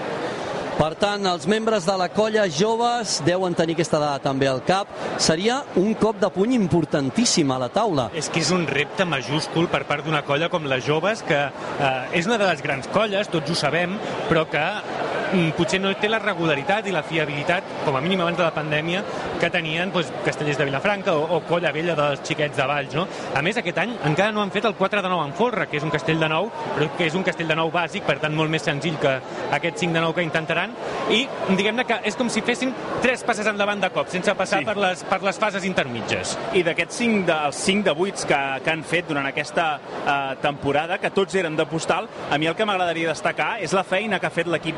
Per tant, els membres de la colla Joves deuen tenir aquesta dada també al cap. Seria un cop de puny importantíssim a la taula. És que és un repte majúscul per part d'una colla com les Joves, que eh, és una de les grans colles, tots ho sabem, però que mm, potser no té la regularitat i la fiabilitat, com a mínim abans de la pandèmia, que tenien doncs, castellers de Vilafranca o, o colla vella dels Xiquets de Valls. No? A més, aquest any encara no han fet el quatre de nou en folre, que és un castell de nou, però que és un castell de nou bàsic, per tant molt més senzill que aquest cinc de nou que intentaran, i diguem-ne que és com si fessin tres passes endavant de cop, sense passar sí. per, les, per les fases intermitges. I d'aquests cinc de, els cinc de vuits que, que han fet durant aquesta eh, temporada, que tots eren de postal, a mi el que m'agradaria destacar és la feina que ha fet l'equip de,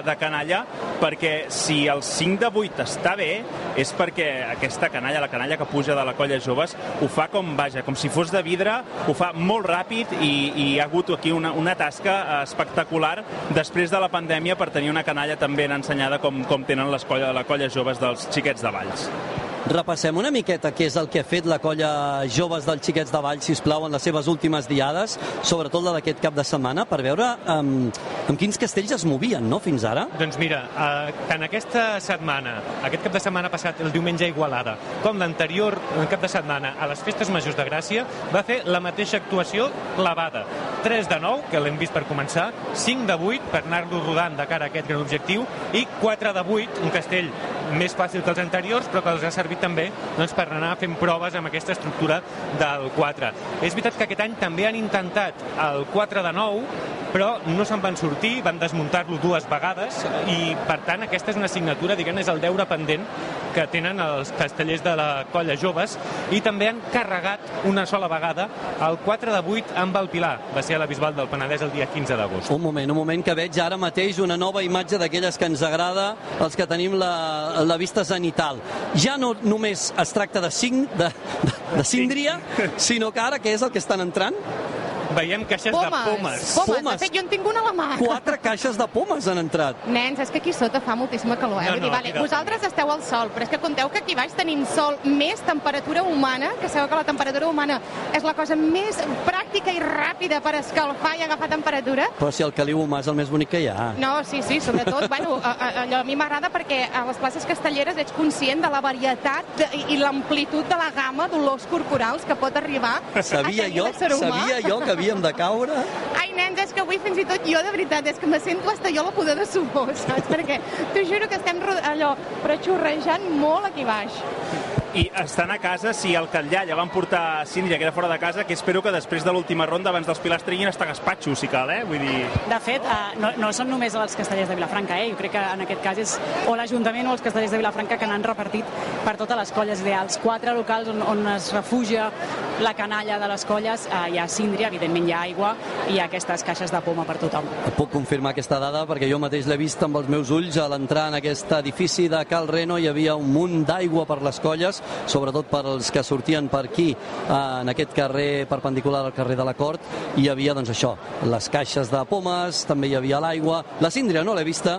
de canalla, perquè si el cinc de vuit està bé, és perquè aquesta canalla, la canalla que puja de la colla joves, ho fa com, vaja, com si fos de vidre, ho fa molt ràpid i, i hi ha hagut aquí una, una tasca espectacular després de la pandèmia per tenir una canalla tan ben ensenyada com, com tenen les colla, la colla joves dels Xiquets de Valls. Repassem una miqueta què és el que ha fet la colla joves dels Xiquets de Valls, sisplau, en les seves últimes diades, sobretot la d'aquest cap de setmana, per veure amb, amb quins castells es movien, no?, fins ara. Doncs mira, eh, tant aquesta setmana, aquest cap de setmana passat, el diumenge a Igualada, com l'anterior cap de setmana a les Festes Majors de Gràcia, va fer la mateixa actuació clavada. tres de nou, que l'hem vist per començar, cinc de vuit per anar-lo rodant de cara a aquest gran objectiu, i quatre de vuit, un castell més fàcil que els anteriors, però que els ha servit també doncs, per anar fent proves amb aquesta estructura del quatre. És veritat que aquest any també han intentat el quatre de nou, però no se'n van sortir, van desmuntar-lo dues vegades i, per tant, aquesta és una assignatura, diguem, és el deure pendent que tenen els castellers de la colla joves, i també han carregat una sola vegada el quatre de vuit amb el Pilar. Va ser a la Bisbal del Penedès el dia quinze d'agost. Un moment, un moment, que veig ara mateix una nova imatge d'aquelles que ens agrada, els que tenim la, la vista zenital. Ja no només es tracta de, cing, de, de, de síndria, sinó que ara què és el que estan entrant? Veiem caixes pomes, de pomes. Pomes, pomes. De fet, jo en tinc una a la mà. Quatre caixes de pomes han entrat. Nens, és que aquí sota fa moltíssima calor, eh? No, Vull dir, no, vale, vosaltres esteu al sol, però és que conteu que aquí baix tenim sol més temperatura humana, que sabeu que la temperatura humana és la cosa més pràctica i ràpida per escalfar i agafar temperatura. Però si el caliu humà és el més bonic que hi ha. No, sí, sí, sobretot, bueno, a, a, allò a mi m'agrada perquè a les places castelleres ets conscient de la varietat de, i l'amplitud de la gamma d'olors corporals que pot arribar sabia a tenir jo, l'ésser humà. Sabia jo que havíem de caure. Ai, nens, és que avui fins i tot jo, de veritat, és que me sento hasta jo la pudor de sudor, saps? Perquè t'ho juro que estem allò, però xorrejant molt aquí baix. I estan a casa, si el Catllà ja van portar Síndria, que era fora de casa, que espero que després de l'última ronda, abans dels Pilars, treguin hasta gaspatxo, si cal, eh? Vull dir... De fet, eh, no, no són només els castellers de Vilafranca, eh? Jo crec que en aquest cas és o l'Ajuntament o els castellers de Vilafranca que n'han repartit per totes les colles. Els quatre locals on, on es refugia la canalla de les colles, eh, hi ha Síndria, evidentment hi ha aigua, i hi ha aquestes caixes de poma per tothom. Puc confirmar aquesta dada perquè jo mateix l'he vist amb els meus ulls. A l'entrar en aquest edifici de Cal Reno hi havia un munt d'aigua per les colles, sobretot per als que sortien per aquí, en aquest carrer perpendicular al carrer de la Cort. Hi havia, doncs, això, les caixes de pomes, també hi havia l'aigua. La Síndria no l'he vista,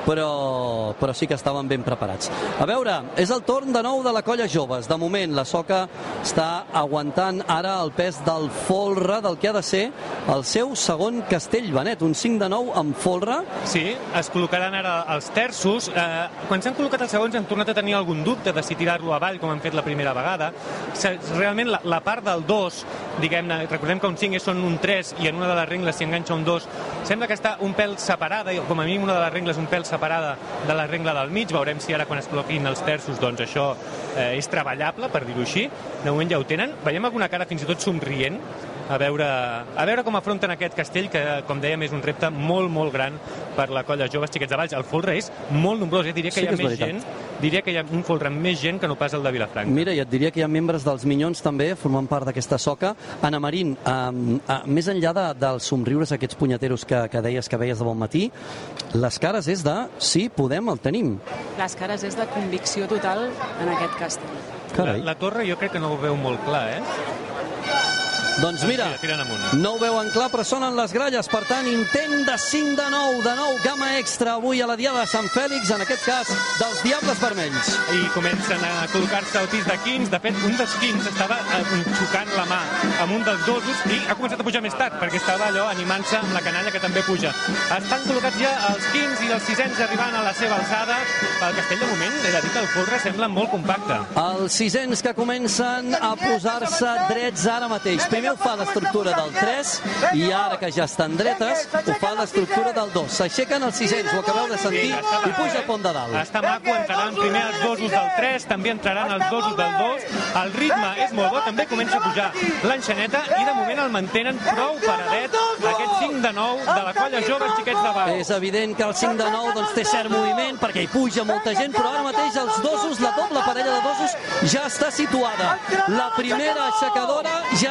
però, però sí que estaven ben preparats. A veure, és el torn de nou de la colla joves. De moment, la Soca està aguantant ara el pes del folre, del que ha de ser el seu segon castell, Benet, un cinc de nou amb folre. Sí, es col·locaran ara els terços. Eh, quan s'han col·locat els segons han tornat a tenir algun dubte de si tirar-lo avall, com han fet la primera vegada. Realment, la, la part del dos, diguem-ne, recordem que un cinc són un tres i en una de les rengles s'hi enganxa un dos, sembla que està un pèl separada, i com a mínim una de les rengles un pèl separada de la regla del mig. Veurem si ara quan es col·loquin els terços, doncs això eh, és treballable, per dir-ho així. De moment ja ho tenen. Veiem alguna cara fins i tot somrient, a veure, a veure com afronten aquest castell, que, com dèiem, és un repte molt, molt gran per la colla joves Xiquets de Valls. El folre és molt nombrós, eh? Diria que Sí hi que ha és més veritat. gent, diria que hi ha un folre amb més gent que no pas el de Vilafranca. Mira, i et diria que hi ha membres dels Minyons també formant part d'aquesta soca. Anna Marín, eh, eh, més enllà de, dels somriures, aquests punyeteros que, que deies que veies de bon matí, les cares és de sí, podem, el tenim. Les cares és de convicció total en aquest castell. La, la torre jo crec que no ho veu molt clar, eh? Doncs mira, no ho veuen clar, però sonen les gralles. Per tant, intent de cinc de nou, de nou, gamma extra avui a la Diada de Sant Fèlix, en aquest cas dels Diables Vermells. I comencen a col·locar-se al pis de quins. De fet, un dels quins estava eh, xocant la mà amb un dels dosos i ha començat a pujar més tard, perquè estava allò animant-se amb la canalla que també puja. Estan col·locats ja els quins i els sisens arribant a la seva alçada. El castell, de moment, he de dir que el folre sembla molt compacte. Els sisens que comencen a posar-se drets ara mateix. Primer ho fa l'estructura del tres i ara que ja estan dretes ho fa l'estructura del dos. S'aixequen els sisens, ho acabeu de sentir, i puja a pont de dalt. Està maco, entraran primer els dosos del tres, també entraran els dosos del dos. El ritme és molt bo, també comença a pujar l'enxaneta i de moment el mantenen prou paradet aquest cinc de nou de la colla joves Xiquets de Valls. És evident que el cinc de nou doncs, té cert moviment perquè hi puja molta gent, però ara mateix els dosos, la doble parella de dosos ja està situada. La primera aixecadora ja està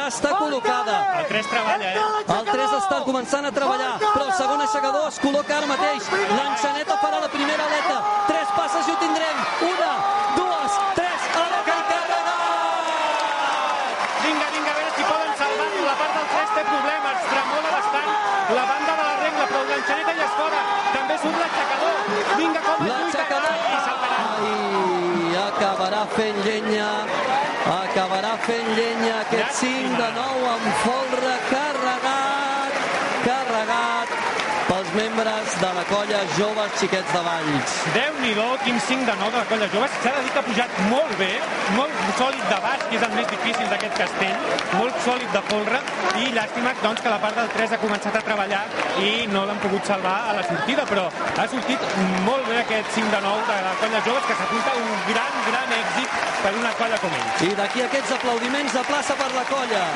col·locada. El tres treballa, eh? El tres està començant a treballar, però el segon aixecador es col·loca ara mateix. L'enxaneta farà la primera aleta. Tres passes i ho tindrem. Una, dues, tres, aleta i carregat! Vinga, vinga, a veure si poden salvar-lo. La part del tres té problemes, tremola bastant la banda de la regla, però l'enxaneta ja és fora. També surt l'aixecador. Vinga, com es lluita i saltarà. I acabarà fent llenya, acabarà fent llenya aquest cinc de nou amb folre carregat, carregat pels membres de la colla Joves Xiquets de Valls. Déu-n'hi-do, quin cinc de nou de la colla Joves. S'ha de dir que ha pujat molt bé, molt sòlid de baix, que és el més difícil d'aquest castell, molt sòlid de folre, i llàstima doncs, que la part del tres ha començat a treballar i no l'han pogut salvar a la sortida, però ha sortit molt bé aquest cinc de nou de la colla Joves, que s'apunta un gran, gran èxit per una colla com ells. I d'aquí aquests aplaudiments de plaça per la colla.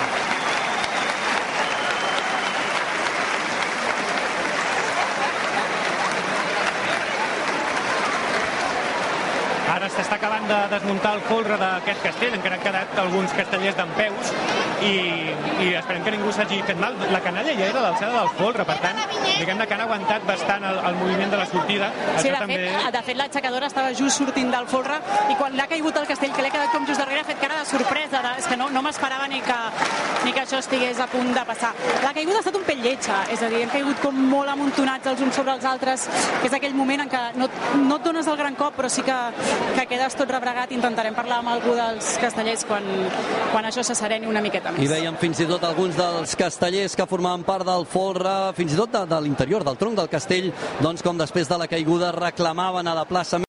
Ara s'està acabant de desmuntar el folre d'aquest castell, encara han quedat alguns castellers dempeus i, i esperem que ningú s'hagi fet mal. La canalla ja era l'alçada del folre, per tant, diguem-ne que han aguantat bastant el, el moviment de la sortida. Sí, Això de, també... fet, de fet, l'aixecadora estava just sortint del folre i quan l'ha caigut el castell, que l'ha quedat com just darrere, ha fet cara de sorpresa. De, és que no, no m'esperava ni, que, ni que això estigués a punt de passar. La caiguda ha estat un pell lletja, és a dir, hem caigut com molt amuntonats els uns sobre els altres, que és aquell moment en què no, no et dones el gran cop, però sí que que quedes tot rebregat. Intentarem parlar amb algú dels castellers quan, quan això se sereni una miqueta més. I veiem fins i tot alguns dels castellers que formaven part del folre, fins i tot de, de l'interior, del tronc del castell, doncs com després de la caiguda reclamaven a la plaça